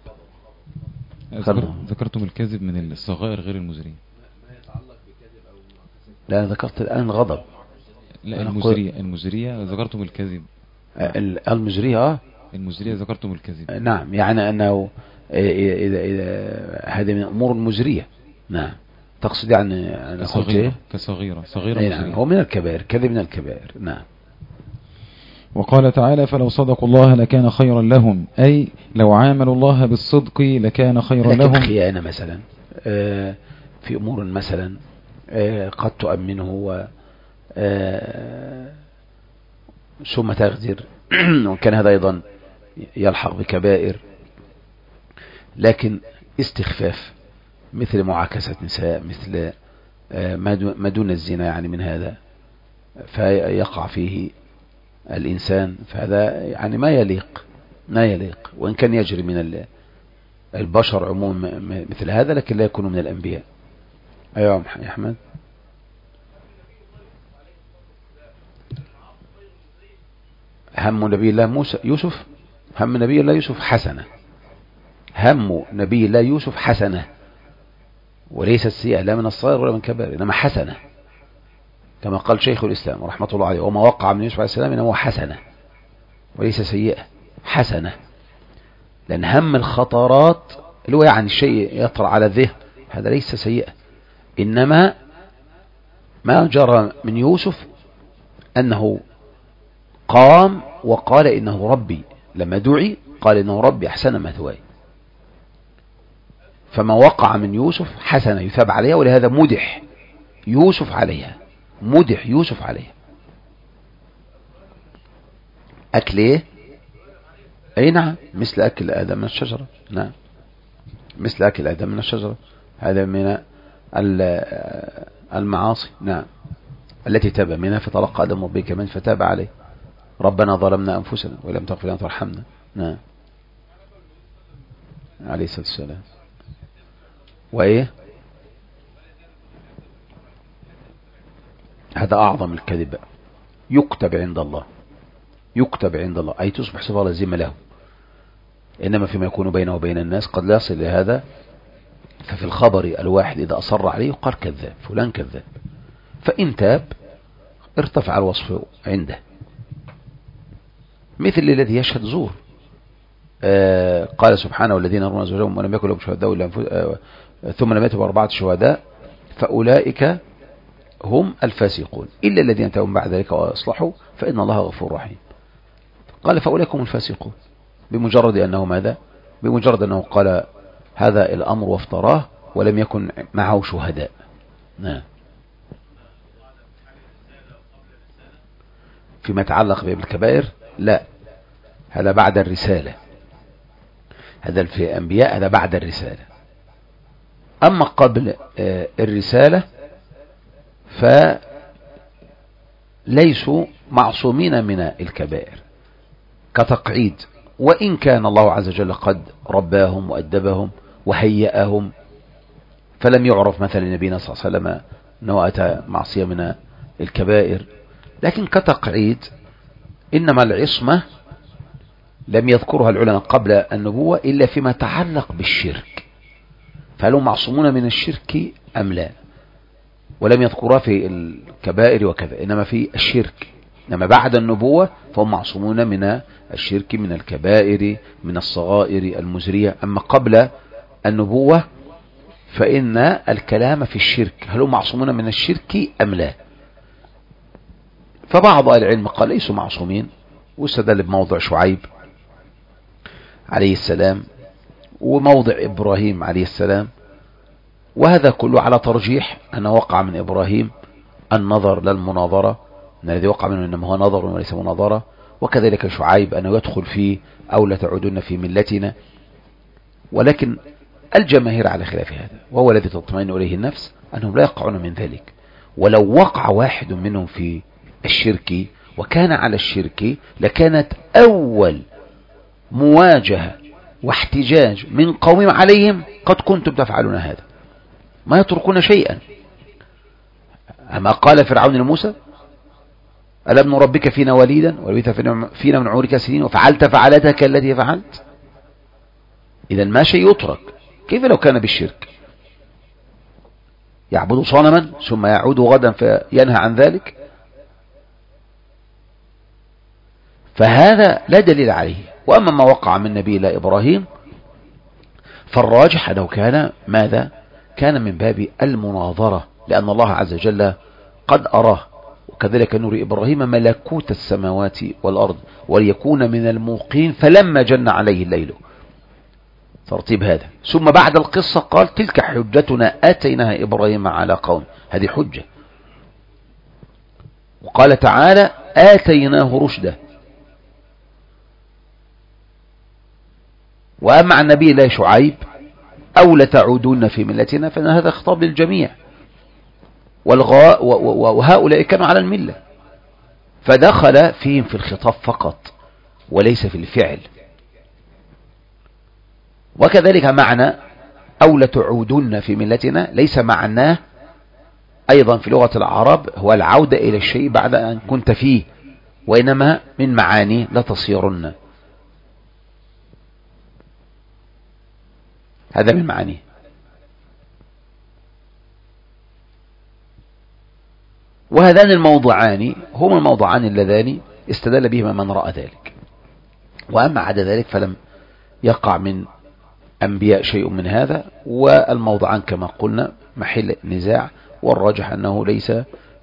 ذكرتم الكذب من الصغائر غير المزرية. لا ذكرت الآن الغضب. لا المزرية ذكرتم الكذب. المزرية المزرية ذكرتم الكذب. نعم، يعني أنه إذا هذه من أمور المزرية. نعم. تقصد يعني كصغيرة مزرية. نعم. هو من الكبائر، كذب من الكبائر. نعم. وقال تعالى فلو صدقوا الله لكان خيرا لهم، أي لو عاملوا الله بالصدق لكان خيرا لهم. لكن خيانة مثلا في أمور مثلا قد تؤمنه ثم تغدر وكان هذا أيضا يلحق بكبائر، لكن استخفاف مثل معاكسة نساء، مثل ما دون الزنا يعني من هذا فيقع فيه الإنسان، فهذا يعني ما يليق وإن كان يجري من البشر عموما مثل هذا، لكن لا يكون من الأنبياء. أيوة يا أحمد. هم نبي الله يوسف، هم نبي الله يوسف حسنة، هم نبي الله يوسف حسنة وليست سيئة لا من الصغير ولا من الكبائر، إنما حسنة كما قال شيخ الإسلام رحمة الله عليه، وما وقع من يوسف عليه السلام إنما هو حسنة وليس سيئة، حسنة. لأن هم الخطرات اللي هو يعني الشيء يطرأ على الذهن هذا ليس سيئة، إنما ما جرى من يوسف أنه قام وقال إنه ربي، لما دعي قال إنه ربي أحسن مثواي، فما وقع من يوسف حسنة يثاب عليها، ولهذا مدح يوسف عليها، مدح يوسف عليها. أكله أي نعم مثل أكل آدم من الشجرة. نعم مثل أكل آدم من الشجرة، هذا من المعاصي. نعم التي تاب منها فتلقى آدم ربه كمان فتاب عليه، ربنا ظلمنا أنفسنا ولم تغفر لنا وترحمنا. نعم عليه الصلاة والسلام. وإيه هذا أعظم الكذب، يكتب عند الله، يكتب عند الله أي تصبح صفة لازمة له، إنما فيما يكون بينه وبين الناس قد لا يصل لهذا، ففي الخبر الواحد إذا أصر عليه قال كذاب فلان كذاب، فإن تاب ارتفع الوصف عنده، مثل الذي يشهد زور. قال سبحانه والذين يرمون أزواجهم ولم يكن لهم شهداء إلا ثم لم يتبوا 4 شهداء فأولئك هم الفاسقون إلا الذين تابوا بعد ذلك وأصلحوا فإن الله غفور رحيم. قال فأولئك هم الفاسقون بمجرد أنه ماذا؟ بمجرد أنه قال هذا الأمر وافتراه ولم يكن معه شهداء. نعم. فيما يتعلق بالكبائر لا، هذا بعد الرسالة، هذا في الأنبياء، هذا بعد الرسالة. أما قبل الرسالة فليسوا معصومين من الكبائر كتقعيد، وإن كان الله عز وجل قد رباهم وأدبهم وهيأهم، فلم يعرف مثلا نبينا صلى الله عليه وسلم أنه أتى معصية من الكبائر، لكن كتقعيد إنما العصمة لم يذكرها العلماء قبل النبوة إلا فيما يتعلق بالشرك، فهل هم معصومون من الشرك أم لا؟ ولم يذكرها في الكبائر وكذا، إنما في الشرك. إنما بعد النبوة فهم معصومون من الشرك، من الكبائر، من الصغائر المزرية. أما قبل النبوة فإن الكلام في الشرك، هل هم معصومون من الشرك أم لا؟ فبعض العلم قال ليسوا معصومين، واستدل بموضع شعيب عليه السلام وموضع إبراهيم عليه السلام، وهذا كله على ترجيح أن وقع من إبراهيم النظر للمناظرة، أن الذي وقع منه إنما هو نظر وليس مناظرة. وكذلك شعيب أنه يدخل فيه أو لا تعودن في ملتنا، ولكن الجماهير على خلاف هذا، وهو الذي تطمئن إليه النفس أنهم لا يقعون من ذلك. ولو وقع واحد منهم في الشرك وكان على الشرك لكانت أول مواجهة واحتجاج من قوم عليهم قد كنتم تفعلون هذا، ما يتركون شيئا. أما قال فرعون لموسى ألم نربك فينا وليدا ولبثت فينا من عمرك سنين وفعلت فعلتك التي فعلت. إذا ما شيء يترك. كيف لو كان بالشرك؟ يعبد صنما ثم يعود غدا فينهى عن ذلك، فهذا لا دليل عليه. وأما ما وقع من نبي الله إبراهيم فالراجح أنه كان ماذا؟ كان من باب المناظرة، لأن الله عز وجل قد أراه. وكذلك نري إبراهيم ملكوت السماوات والأرض وليكون من الموقين فلما جن عليه الليل. ترتيب هذا. ثم بعد القصة قال تلك حجتنا آتيناها إبراهيم على قوم، هذه حجة. وقال تعالى آتيناه رشده. وأما عن نبي الله شعيب أو لتعودون في ملتنا فإن هذا خطاب للجميع، وهؤلاء كانوا على الملة، فدخل فيهم في الخطاب فقط وليس في الفعل. وكذلك معنى أو لتعودن في ملتنا ليس معناه أيضا في لغة العرب هو العودة إلى الشيء بعد أن كنت فيه، وإنما من معاني لتصيرن، هذا من معانيه. وهذان الموضوعان هما الموضوعان اللذان استدل بهما من رأى ذلك. وأما عدا ذلك فلم يقع من أنبياء شيء من هذا. والموضوعان كما قلنا محل نزاع، والراجح أنه ليس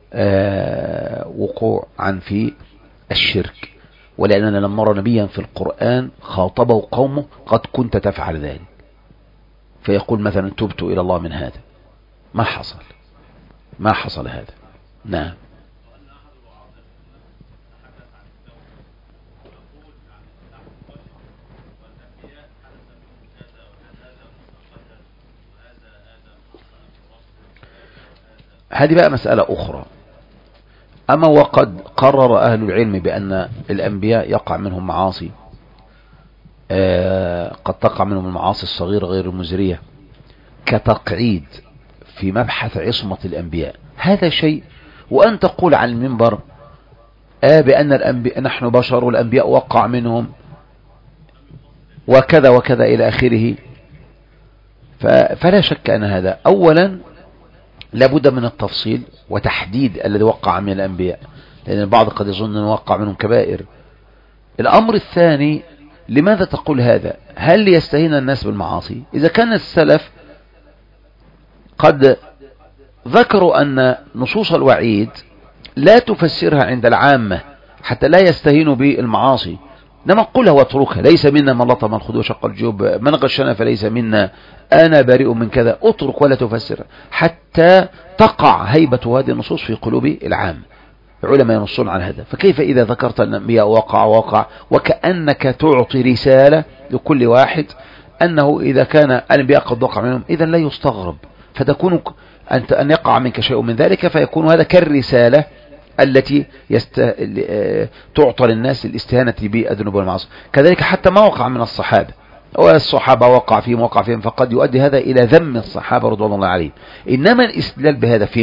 وقوع عن في الشرك، ولأننا لم نرى نبيا في القرآن خاطبه قومه قد كنت تفعل ذلك فيقول مثلا تبت إلى الله من هذا. ما حصل هذا. نعم. هذه بقى مسألة أخرى. أما وقد قرر أهل العلم بأن الأنبياء يقع منهم معاصي، قد تقع منهم المعاصي الصغيرة غير المزرية كتقعيد في مبحث عصمة الأنبياء، هذا شيء. وأن تقول عن المنبر بأن الأنبياء نحن بشر والأنبياء وقع منهم وكذا وكذا إلى آخره، فلا شك أن هذا أولا لابد من التفصيل وتحديد الذي وقع من الأنبياء، لأن البعض قد يظن أن وقع منهم كبائر. الأمر الثاني، لماذا تقول هذا؟ هل يستهين الناس بالمعاصي؟ إذا كان السلف قد ذكروا أن نصوص الوعيد لا تفسرها عند العامة حتى لا يستهينوا بالمعاصي، لما قلها واتركها، ليس منا من لطم الخدود وشق الجيوب، من غشنا فليس منا، أنا بريء من كذا، اترك ولا تفسر حتى تقع هيبة هذه النصوص في قلوب العام. العلماء ينصون على هذا. فكيف إذا ذكرت أن الأنبياء وقع وكأنك تعطي رسالة لكل واحد أنه إذا كان الأنبياء قد وقع منهم إذا لا يستغرب، فتكون أن يقع منك شيء من ذلك، فيكون هذا كالرسالة التي تعطى للناس الاستهانة بالذنوب والمعاصي. كذلك حتى ما وقع من الصحابة، والصحابة وقع فيهم فقد يؤدي هذا إلى ذم الصحابة رضوان الله عليهم. إنما الاستدلال بهذا في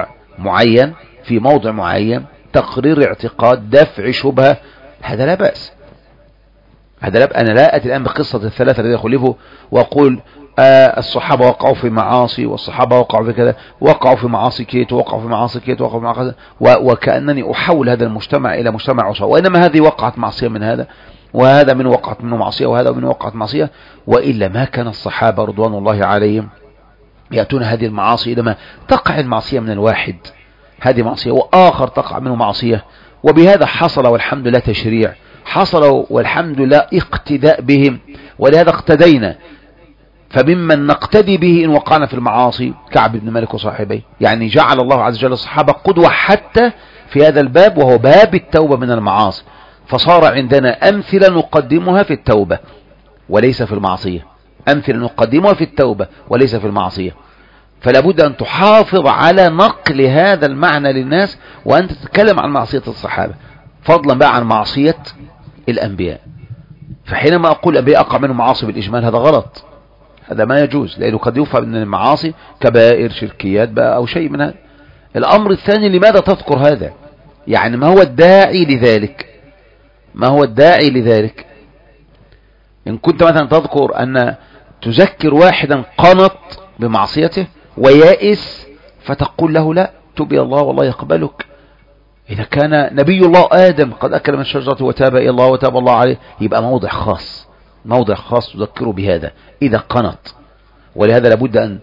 موضع معين تقرير اعتقاد، دفع شبهة، هذا لا بأس. أنا لا أتي الآن بقصة الثلاثة الذين خلفوا وأقول الصحابة وقعوا في معاصي والصحابة وقعوا في كذا، وقعوا في معاصي كيت ووقعوا في معاصي كيت ووقعوا في معاصي، وكأنني أحول هذا المجتمع إلى مجتمع عصا، وإنما هذه وقعت معصية من هذا، وهذا من وقعت منه معصية، وهذا من وقعت معصية. وإلا ما كان الصحابة رضوان الله عليهم يأتون هذه المعاصي لما تقع المعصية من الواحد، هذه معصية وآخر تقع منه معصية، وبهذا حصل والحمد لله تشريع، حصل والحمد لله اقتداء بهم، ولهذا اقتدينا. فممن نقتدي به إن وقعنا في المعاصي كعب بن مالك وصاحبيه. يعني جعل الله عز وجل الصحابة قدوة حتى في هذا الباب، وهو باب التوبة من المعاصي. فصار عندنا أمثلة نقدمها في التوبة وليس في المعصية، أمثلة نقدمها في التوبة وليس في المعصية. فلا بد أن تحافظ على نقل هذا المعنى للناس وأنت تتكلم عن معصية الصحابة، فضلا بقى عن معصية الأنبياء. فحينما أقول الأنبياء أقع منهم معاصي بالإجمال هذا غلط، هذا ما يجوز، لأنه قد يفهم من المعاصي كبائر شركيات بقى أو شيء من هذا. الأمر الثاني، لماذا تذكر هذا؟ يعني ما هو الداعي لذلك؟ ما هو الداعي لذلك؟ إن كنت مثلا تذكر أن تذكر واحدا قنط بمعصيته ويائس فتقول له لا تب إلى الله والله يقبلك. إذا كان نبي الله آدم قد أكل من الشجرة وتاب إلى الله وتاب الله عليه، يبقى موضع خاص، موضع خاص تذكره بهذا إذا قنط. ولهذا لابد أن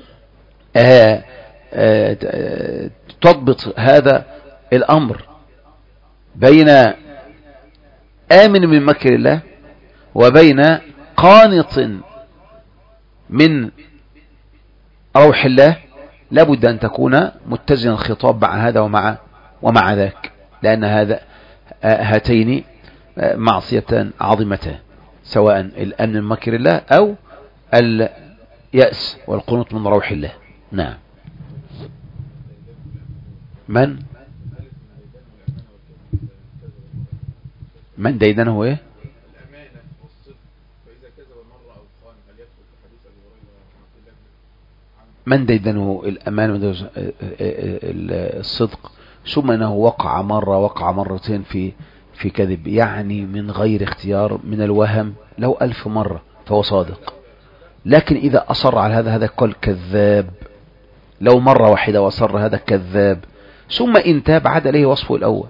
تضبط هذا الأمر بين آمن من مكر الله وبين قانط من روح الله. لابد أن تكون متزن الخطاب مع هذا ومع ذاك، لأن هاتين معصية عظيمتان، سواء الأمن من مكر الله أو اليأس والقنوط من روح الله. نعم. من ديدنه ايه؟ من ديدنه الأمانة من الصدق، ثم أنه وقع مرة وقع مرتين في كذب، يعني من غير اختيار، من الوهم، لو 1000 مرة فهو صادق. لكن إذا أصر على هذا قال كذاب. لو مرة واحدة وأصر هذا كذاب، ثم إن تاب عاد عليه وصفه الأول.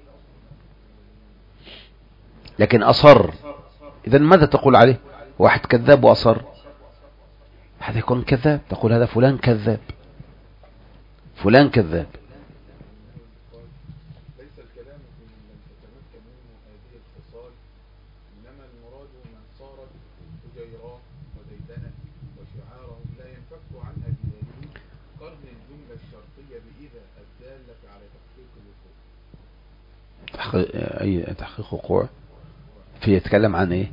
لكن أصر، إذن ماذا تقول عليه؟ واحد كذاب وأصر، هذا يكون كذاب، تقول هذا فلان كذاب، فلان كذاب. ليس الكلام في من لم تتمكن منه هذه الخصال، إنما المراد من صارت فجيراه وديدنه وشعاره لا ينفك عنها بدليل قرن الجملة الشرطية بإذا الدالة على تحقيق الوقوع. أي تحقيق وقوع؟ في يتكلم عن إيه؟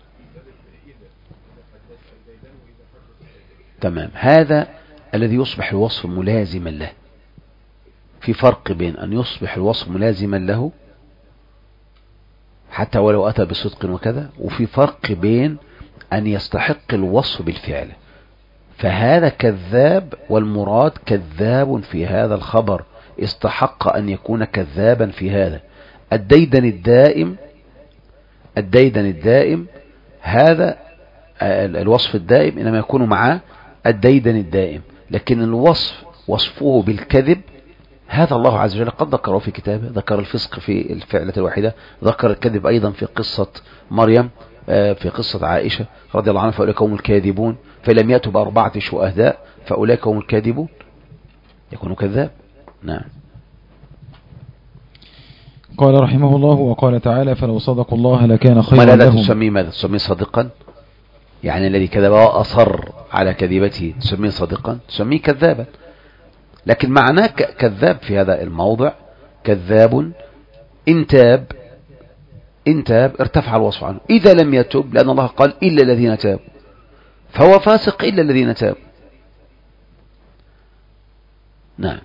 تمام. هذا الذي يصبح الوصف ملازما له. في فرق بين أن يصبح الوصف ملازما له حتى ولو أتى بصدق وكذا، وفي فرق بين أن يستحق الوصف بالفعل. فهذا كذاب، والمراد كذاب في هذا الخبر، استحق أن يكون كذابا في هذا. الديدن الدائم هذا الوصف الدائم إنما يكون مع الديدن الدائم، لكن الوصف وصفه بالكذب هذا الله عز وجل قد ذكره في كتابه. ذكر الفسق في الفعلة الواحدة، ذكر الكذب أيضا في قصة مريم، في قصة عائشة رضي الله عنها، فأولئك هم الكاذبون، فلم يأتوا ب4 شهداء فأولئك هم الكاذبون، يكون كذاب. نعم. قال رحمه الله وقال تعالى فلو صدقوا الله لكان خيرا لهم. لهم. تسميه ماذا؟ تسميه صادقا؟ يعني الذي كذب وأصر على كذبته تسميه صادقا؟ تسميه كذابا. لكن معناه كذاب في هذا الموضع كذاب إن تاب ارتفع الوصف عنه. إذا لم يتب، لأن الله قال إلا الذين تابوا، فهو فاسق إلا الذين تابوا. نعم.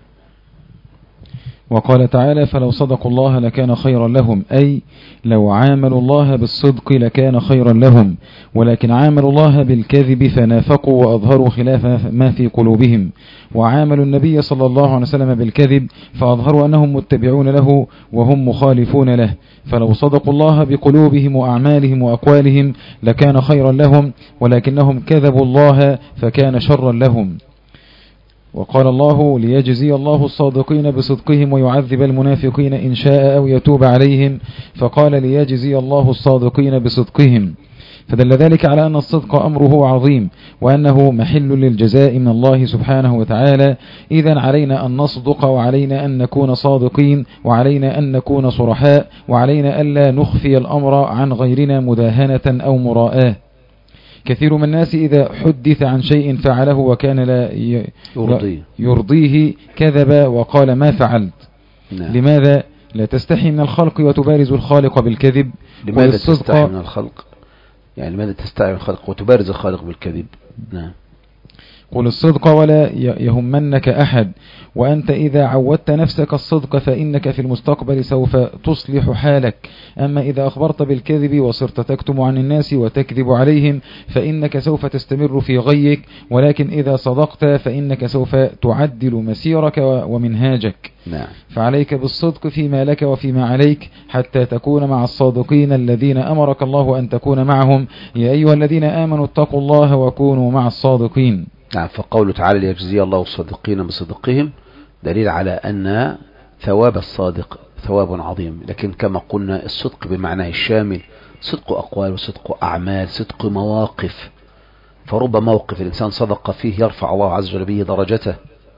وقال تعالى فلو صدقوا الله لكان خيرا لهم، أي لو عاملوا الله بالصدق لكان خيرا لهم، ولكن عاملوا الله بالكذب فنافقوا وأظهروا خلاف ما في قلوبهم، وعاملوا النبي صلى الله عليه وسلم بالكذب فأظهروا أنهم متبعون له وهم مخالفون له. فلو صدقوا الله بقلوبهم وأعمالهم وأقوالهم لكان خيرا لهم، ولكنهم كذبوا الله فكان شرا لهم. وقال الله ليجزي الله الصادقين بصدقهم ويعذب المنافقين إن شاء أو يتوب عليهم، فقال ليجزي الله الصادقين بصدقهم، فدل ذلك على أن الصدق أمره عظيم وأنه محل للجزاء من الله سبحانه وتعالى. إذن علينا أن نصدق، وعلينا أن نكون صادقين، وعلينا أن نكون صرحاء، وعلينا ألا نخفي الأمر عن غيرنا مداهنة أو مراءة. كثير من الناس إذا حدث عن شيء فعله وكان لا يرضيه كذب وقال ما فعلت. نعم. لماذا لا تستحي من الخلق وتبارز الخالق بالكذب؟ لماذا تستحي من الخلق؟ يعني لماذا تستحي من الخلق وتبارز الخالق بالكذب؟ نعم. قل الصدق ولا يهمنك أحد، وأنت إذا عودت نفسك الصدق فإنك في المستقبل سوف تصلح حالك. أما إذا أخبرت بالكذب وصرت تكتم عن الناس وتكذب عليهم فإنك سوف تستمر في غيك، ولكن إذا صدقت فإنك سوف تعدل مسيرك ومنهاجك. نعم. فعليك بالصدق فيما لك وفيما عليك حتى تكون مع الصادقين الذين أمرك الله أن تكون معهم. يا أيها الذين آمنوا اتقوا الله وكونوا مع الصادقين. نعم. فقوله تعالى ليجزي الله الصادقين بصدقهم دليل على أن ثواب الصادق ثواب عظيم. لكن كما قلنا الصدق بمعناه الشامل، صدق أقوال وصدق أعمال، صدق مواقف. فرب موقف الإنسان صدق فيه يرفع الله عز وجل به درجته،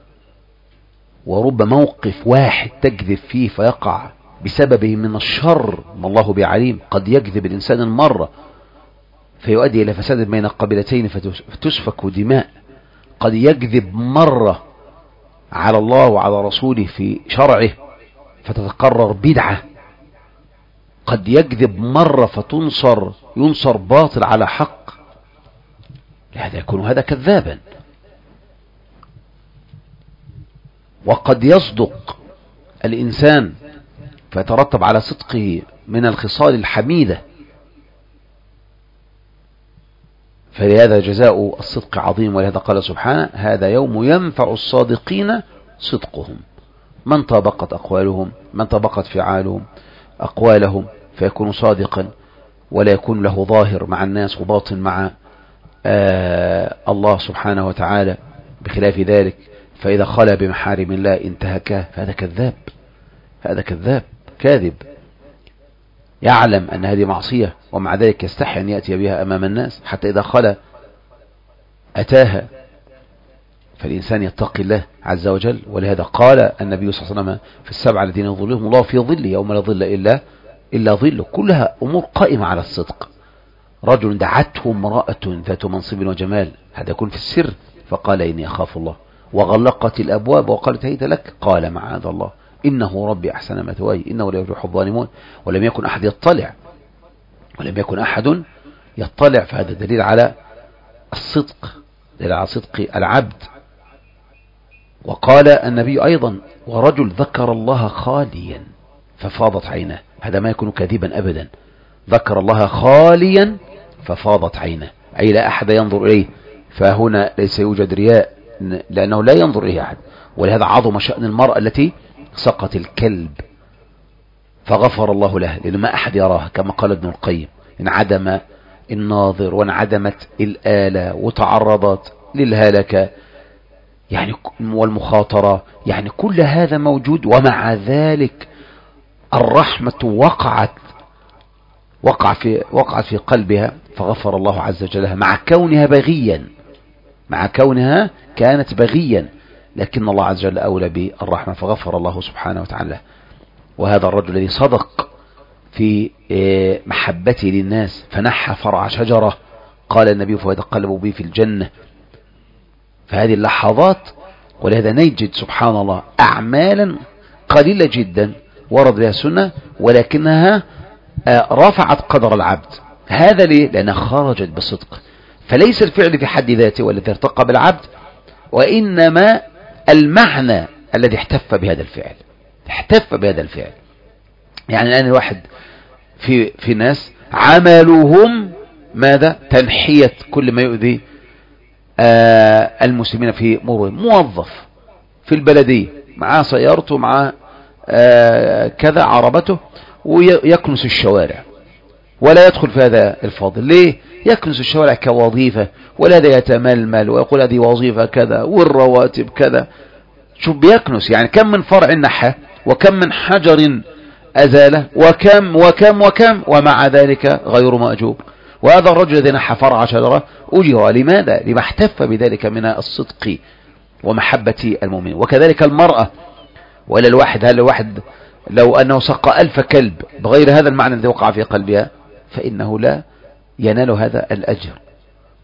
ورب موقف واحد تكذب فيه فيقع بسببه من الشر ما الله بعليم. قد يكذب الإنسان المرة فيؤدي إلى فساد بين القبيلتين فتسفك دماء. قد يكذب مرة على الله وعلى رسوله في شرعه فتتقرر بدعة. قد يكذب مرة ينصر باطل على حق، لهذا يكون هذا كذابا. وقد يصدق الإنسان فيترتب على صدقه من الخصال الحميدة، فلهذا جزاء الصدق عظيم. ولهذا قال سبحانه هذا يوم ينفع الصادقين صدقهم. من طابقت أقوالهم، من طابقت فعالهم أقوالهم فيكون صادقا، ولا يكون له ظاهر مع الناس وباطن مع الله سبحانه وتعالى بخلاف ذلك. فإذا خلى بمحارم الله انتهكه فهذا كذاب، هذا كذاب كاذب، يعلم أن هذه معصية ومع ذلك يستحي أن يأتي بها أمام الناس، حتى إذا خلى أتاها. فالإنسان يتقي الله عز وجل. ولهذا قال النبي صلى الله عليه وسلم في السبعة الذين يظلهم الله في ظل يوم لا ظل إلا ظله. كلها أمور قائمة على الصدق. رجل دعته امرأة ذات منصب وجمال، هذا يكون في السر، فقال إني أخاف الله، وغلقت الأبواب وقالت هيت لك، قال معاذ الله إنه ربي أحسن مثواي إنه لا يفلح الظالمون. ولم يكن أحد يطلع. فهذا دليل على الصدق، دليل على صدق العبد. وقال النبي أيضا ورجل ذكر الله خاليا ففاضت عينه، هذا ما يكون كاذبا أبدا. ذكر الله خاليا ففاضت عينه، أي لا أحد ينظر إليه. فهنا ليس يوجد رياء لأنه لا ينظر إليه أحد. ولهذا عظم شأن المرأة التي سقط الكلب فغفر الله له، لأن ما أحد يراها كما قال ابن القيم. انعدم الناظر وانعدمت الآلة وتعرضت للهلكة يعني والمخاطرة، يعني كل هذا موجود. ومع ذلك الرحمة وقعت في قلبها فغفر الله عز وجل لها مع كونها كانت بغيا، لكن الله عز وجل أولى بالرحمة فغفر الله سبحانه وتعالى. وهذا الرجل الذي صدق في محبته للناس فنحى فرع شجرة قال النبي فيتقلب به في الجنة. فهذه اللحظات. ولهذا نجد سبحان الله أعمالا قليلة جدا ورد لها سنة ولكنها رفعت قدر العبد. هذا ليه؟ لأنها خرجت بصدق. فليس الفعل في حد ذاته والذي ارتقى بالعبد، وإنما المعنى الذي احتف بهذا الفعل. يعني الآن الواحد في ناس عملهم ماذا؟ تنحية كل ما يؤذي المسلمين في مرورهم. موظف في البلدية معاه سيارته معاه كذا عربته ويكنس الشوارع ولا يدخل في هذا الفاضل. ليه؟ يكنس الشوارع كوظيفة، ولا يتململ ويقول هذه وظيفة كذا والرواتب كذا. شوف بيكنس، يعني كم من فرع نحى وكم من حجر أزاله وكم ومع ذلك غير مأجور. وهذا الرجل الذي نحى فرع شجرة أجر. لماذا؟ لما احتف بذلك من الصدق ومحبة المؤمن. وكذلك المرأة. وإلى الواحد لو أنه سقى 1000 كلب بغير هذا المعنى الذي وقع في قلبها فإنه لا ينال هذا الأجر.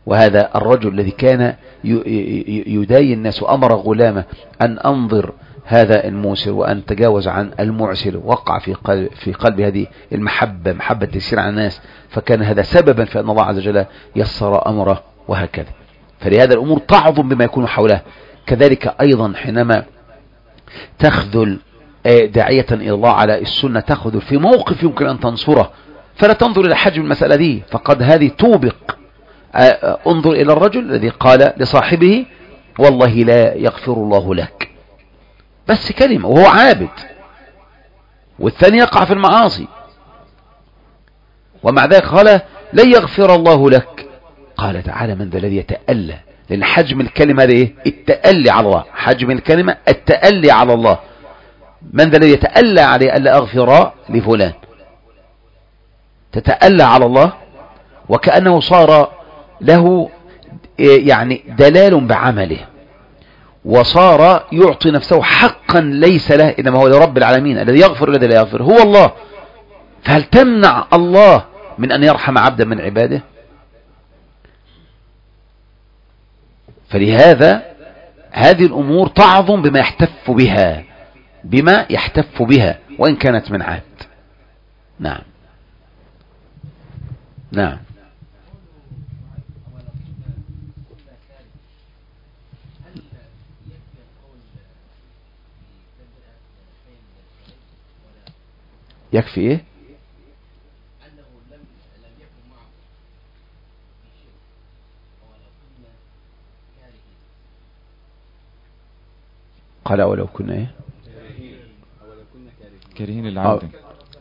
وهذا الرجل الذي كان يداين الناس وأمر غلامه أن أنظر هذا الموسر وأن تجاوز عن المعسر، وقع في قلب هذه المحبة، محبة تسير عن الناس، فكان هذا سببا في أن الله عز وجل يسر أمره، وهكذا. فلهذا الأمور تعظم بما يكون حولها. كذلك أيضا حينما تخذل داعية إلى الله على السنة، تخذل في موقف يمكن أن تنصره، فلا تنظر إلى حجم المسألة دي، فقد هذه توبق. انظر إلى الرجل الذي قال لصاحبه والله لا يغفر الله لك، بس كلمة وهو عابد، والثاني يقع في المعاصي، ومع ذلك قال لن يغفر الله لك. قال تعالى من ذا الذي يتألى، لأن حجم الكلمة هذا إيه؟ التألي على الله، حجم الكلمة التألي على الله. من ذا الذي يتألى عليه ألا أغفر لفلان، تتألى على الله، وكأنه صار له يعني دلال بعمله، وصار يعطي نفسه حقا ليس له، إنما هو لرب العالمين الذي يغفر الذي لا يغفر هو الله. فهل تمنع الله من أن يرحم عبدا من عباده؟ فلهذا هذه الأمور تعظم بما يحتف بها، بما يحتف بها وإن كانت من عبد. نعم نعم. يكفي ايه؟ قال ولو كنا ايه؟ كارهين للعبد.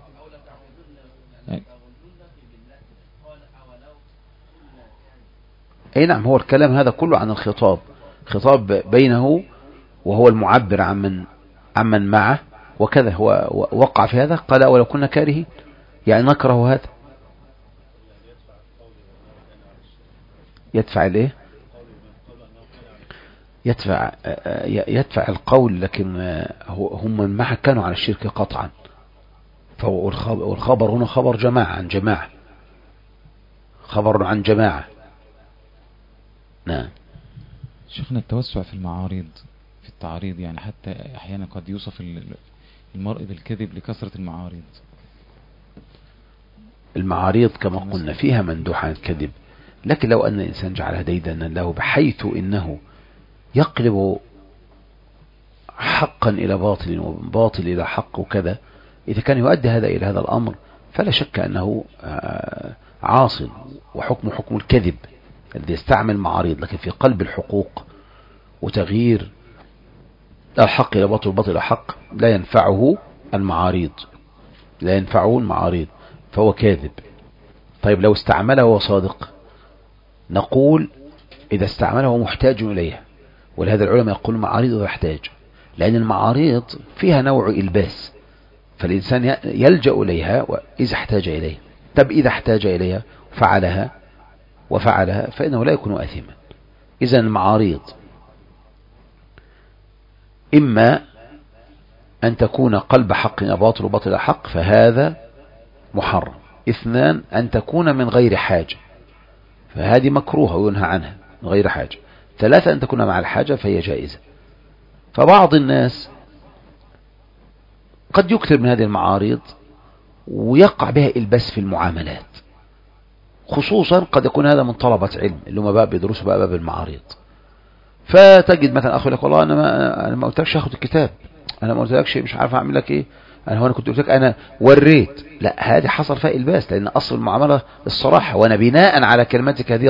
اي نعم، هو الكلام هذا كله عن الخطاب، خطاب بينه وهو المعبر عمن معه، وكذا هو وقع في هذا. قال ولو كنا كارهين، يعني نكره هذا. يدفع الايه؟ يدفع القول، لكن هم من معه كانوا على الشرك قطعا. والخبر هنا خبر جماعة عن جماعة، خبر عن جماعة. نعم. شيخنا التوسع في المعارض، في التعريض، يعني حتى احيانا قد يوصف المرء بالكذب لكثرة المعارض. المعارض كما قلنا فيها مندوح عن الكذب، لكن لو أن الإنسان جعلها ديدنا له بحيث إنه يقلب حقا إلى باطل وباطل إلى حق وكذا، إذا كان يؤدي هذا إلى هذا الأمر فلا شك أنه عاصٍ، وحكم حكم الكذب الذي يستعمل معارض، لكن في قلب الحقوق وتغيير الحق إلى باطل والباطل إلى حق لا ينفعه المعارض، لا ينفعه المعارض، فهو كاذب. طيب لو استعمله وهو صادق، نقول إذا استعمله هو محتاج إليها، ولهذا العلماء يقولون معارض يحتاج، لأن المعارض فيها نوع إلباس، فالإنسان يلجأ إليها إذا احتاج إليها. طب إذا احتاج إليها وفعلها فإنه لا يكون آثما. إذن المعارض إما أن تكون قلب حق باطل وباطل حق، فهذا محرم. 2 أن تكون من غير حاجة، فهذه مكروهة وينهى عنها من غير حاجة. 3 أن تكون مع الحاجة، فهي جائزة. فبعض الناس قد يكثر من هذه المعارض ويقع بها إلباس في المعاملات، خصوصا قد يكون هذا من طلبة علم اللي هم بقى بيدرسوا بقى باب المعارض. فتجد مثلا أخي لك والله أنا ما قلتلكش أخذ الكتاب، أنا ما قلتلكش مش عارف أعمل لك إيه، أنا كنت قلت لك أنا وريت. لا، هذه حصل فيها إلباس، لأن أصل المعاملة الصراحة، وأنا بناء على كلمتك هذه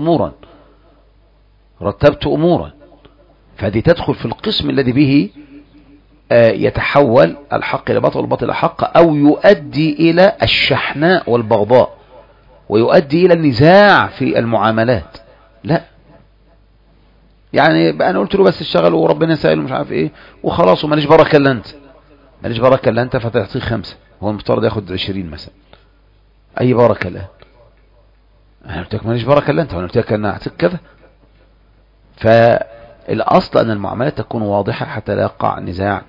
رتبت أمورا، فهذه تدخل في القسم الذي به يتحول الحق إلى باطل والباطل إلى حق، أو يؤدي إلى الشحناء والبغضاء، ويؤدي إلى النزاع في المعاملات. لا، يعني أنا قلت له بس اشتغل وربنا سائل ومش عارف إيه وخلاص، وماليش بركة إلا أنت، فتعطيه 5، هو المفترض ياخد 20 مثلا. أي بركة الآن؟ أنا قلت لك ماليش بركة إلا أنت، وأنا قلت لك أنا أعطيك كذا. فالأصل أن المعاملات تكون واضحة حتى لا يقع نزاع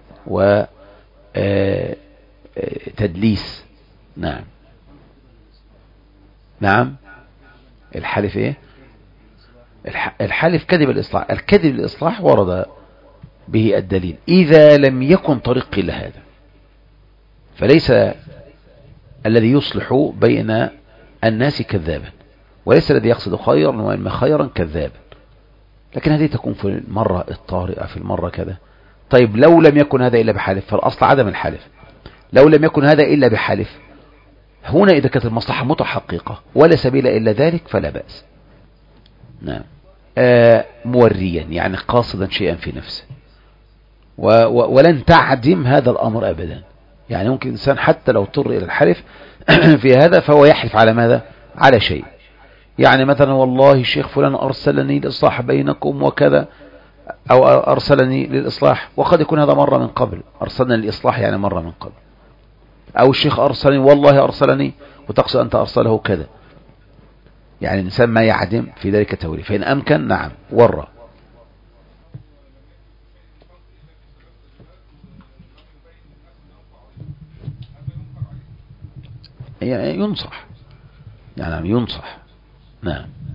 وتدليس. نعم. الحلف إيه؟ الحلف كذب الإصلاح. الكذب الإصلاح ورد به الدليل إذا لم يكن طريق إلا هذا، فليس الذي يصلح بين الناس كذابا، وليس الذي يقصد خيرا وإما خيرا كذابا، لكن هذه تكون في المرة الطارئة، في المرة كذا. طيب لو لم يكن هذا إلا بحلف، فالأصل عدم الحلف. لو لم يكن هذا إلا بحلف، هنا إذا كانت المصلحة متحققة ولا سبيل إلا ذلك فلا بأس. نعم. موريا يعني قاصدا شيئا في نفسه، ولن تعدم هذا الأمر أبدا. يعني ممكن إنسان حتى لو اضطر إلى الحلف في هذا فهو يحلف على ماذا؟ على شيء. يعني مثلا والله الشيخ فلان أرسلني للإصلاح بينكم وكذا، أو أرسلني للإصلاح، وقد يكون هذا مرة من قبل، أرسلنا للإصلاح يعني مرة من قبل. أو الشيخ أرسلني والله أرسلني، وتقصد أنت أرسله كذا. يعني الإنسان ما يعدم في ذلك التوريث، فإن أمكن نعم ورى. يعني ينصح، يعني ينصح. نعم.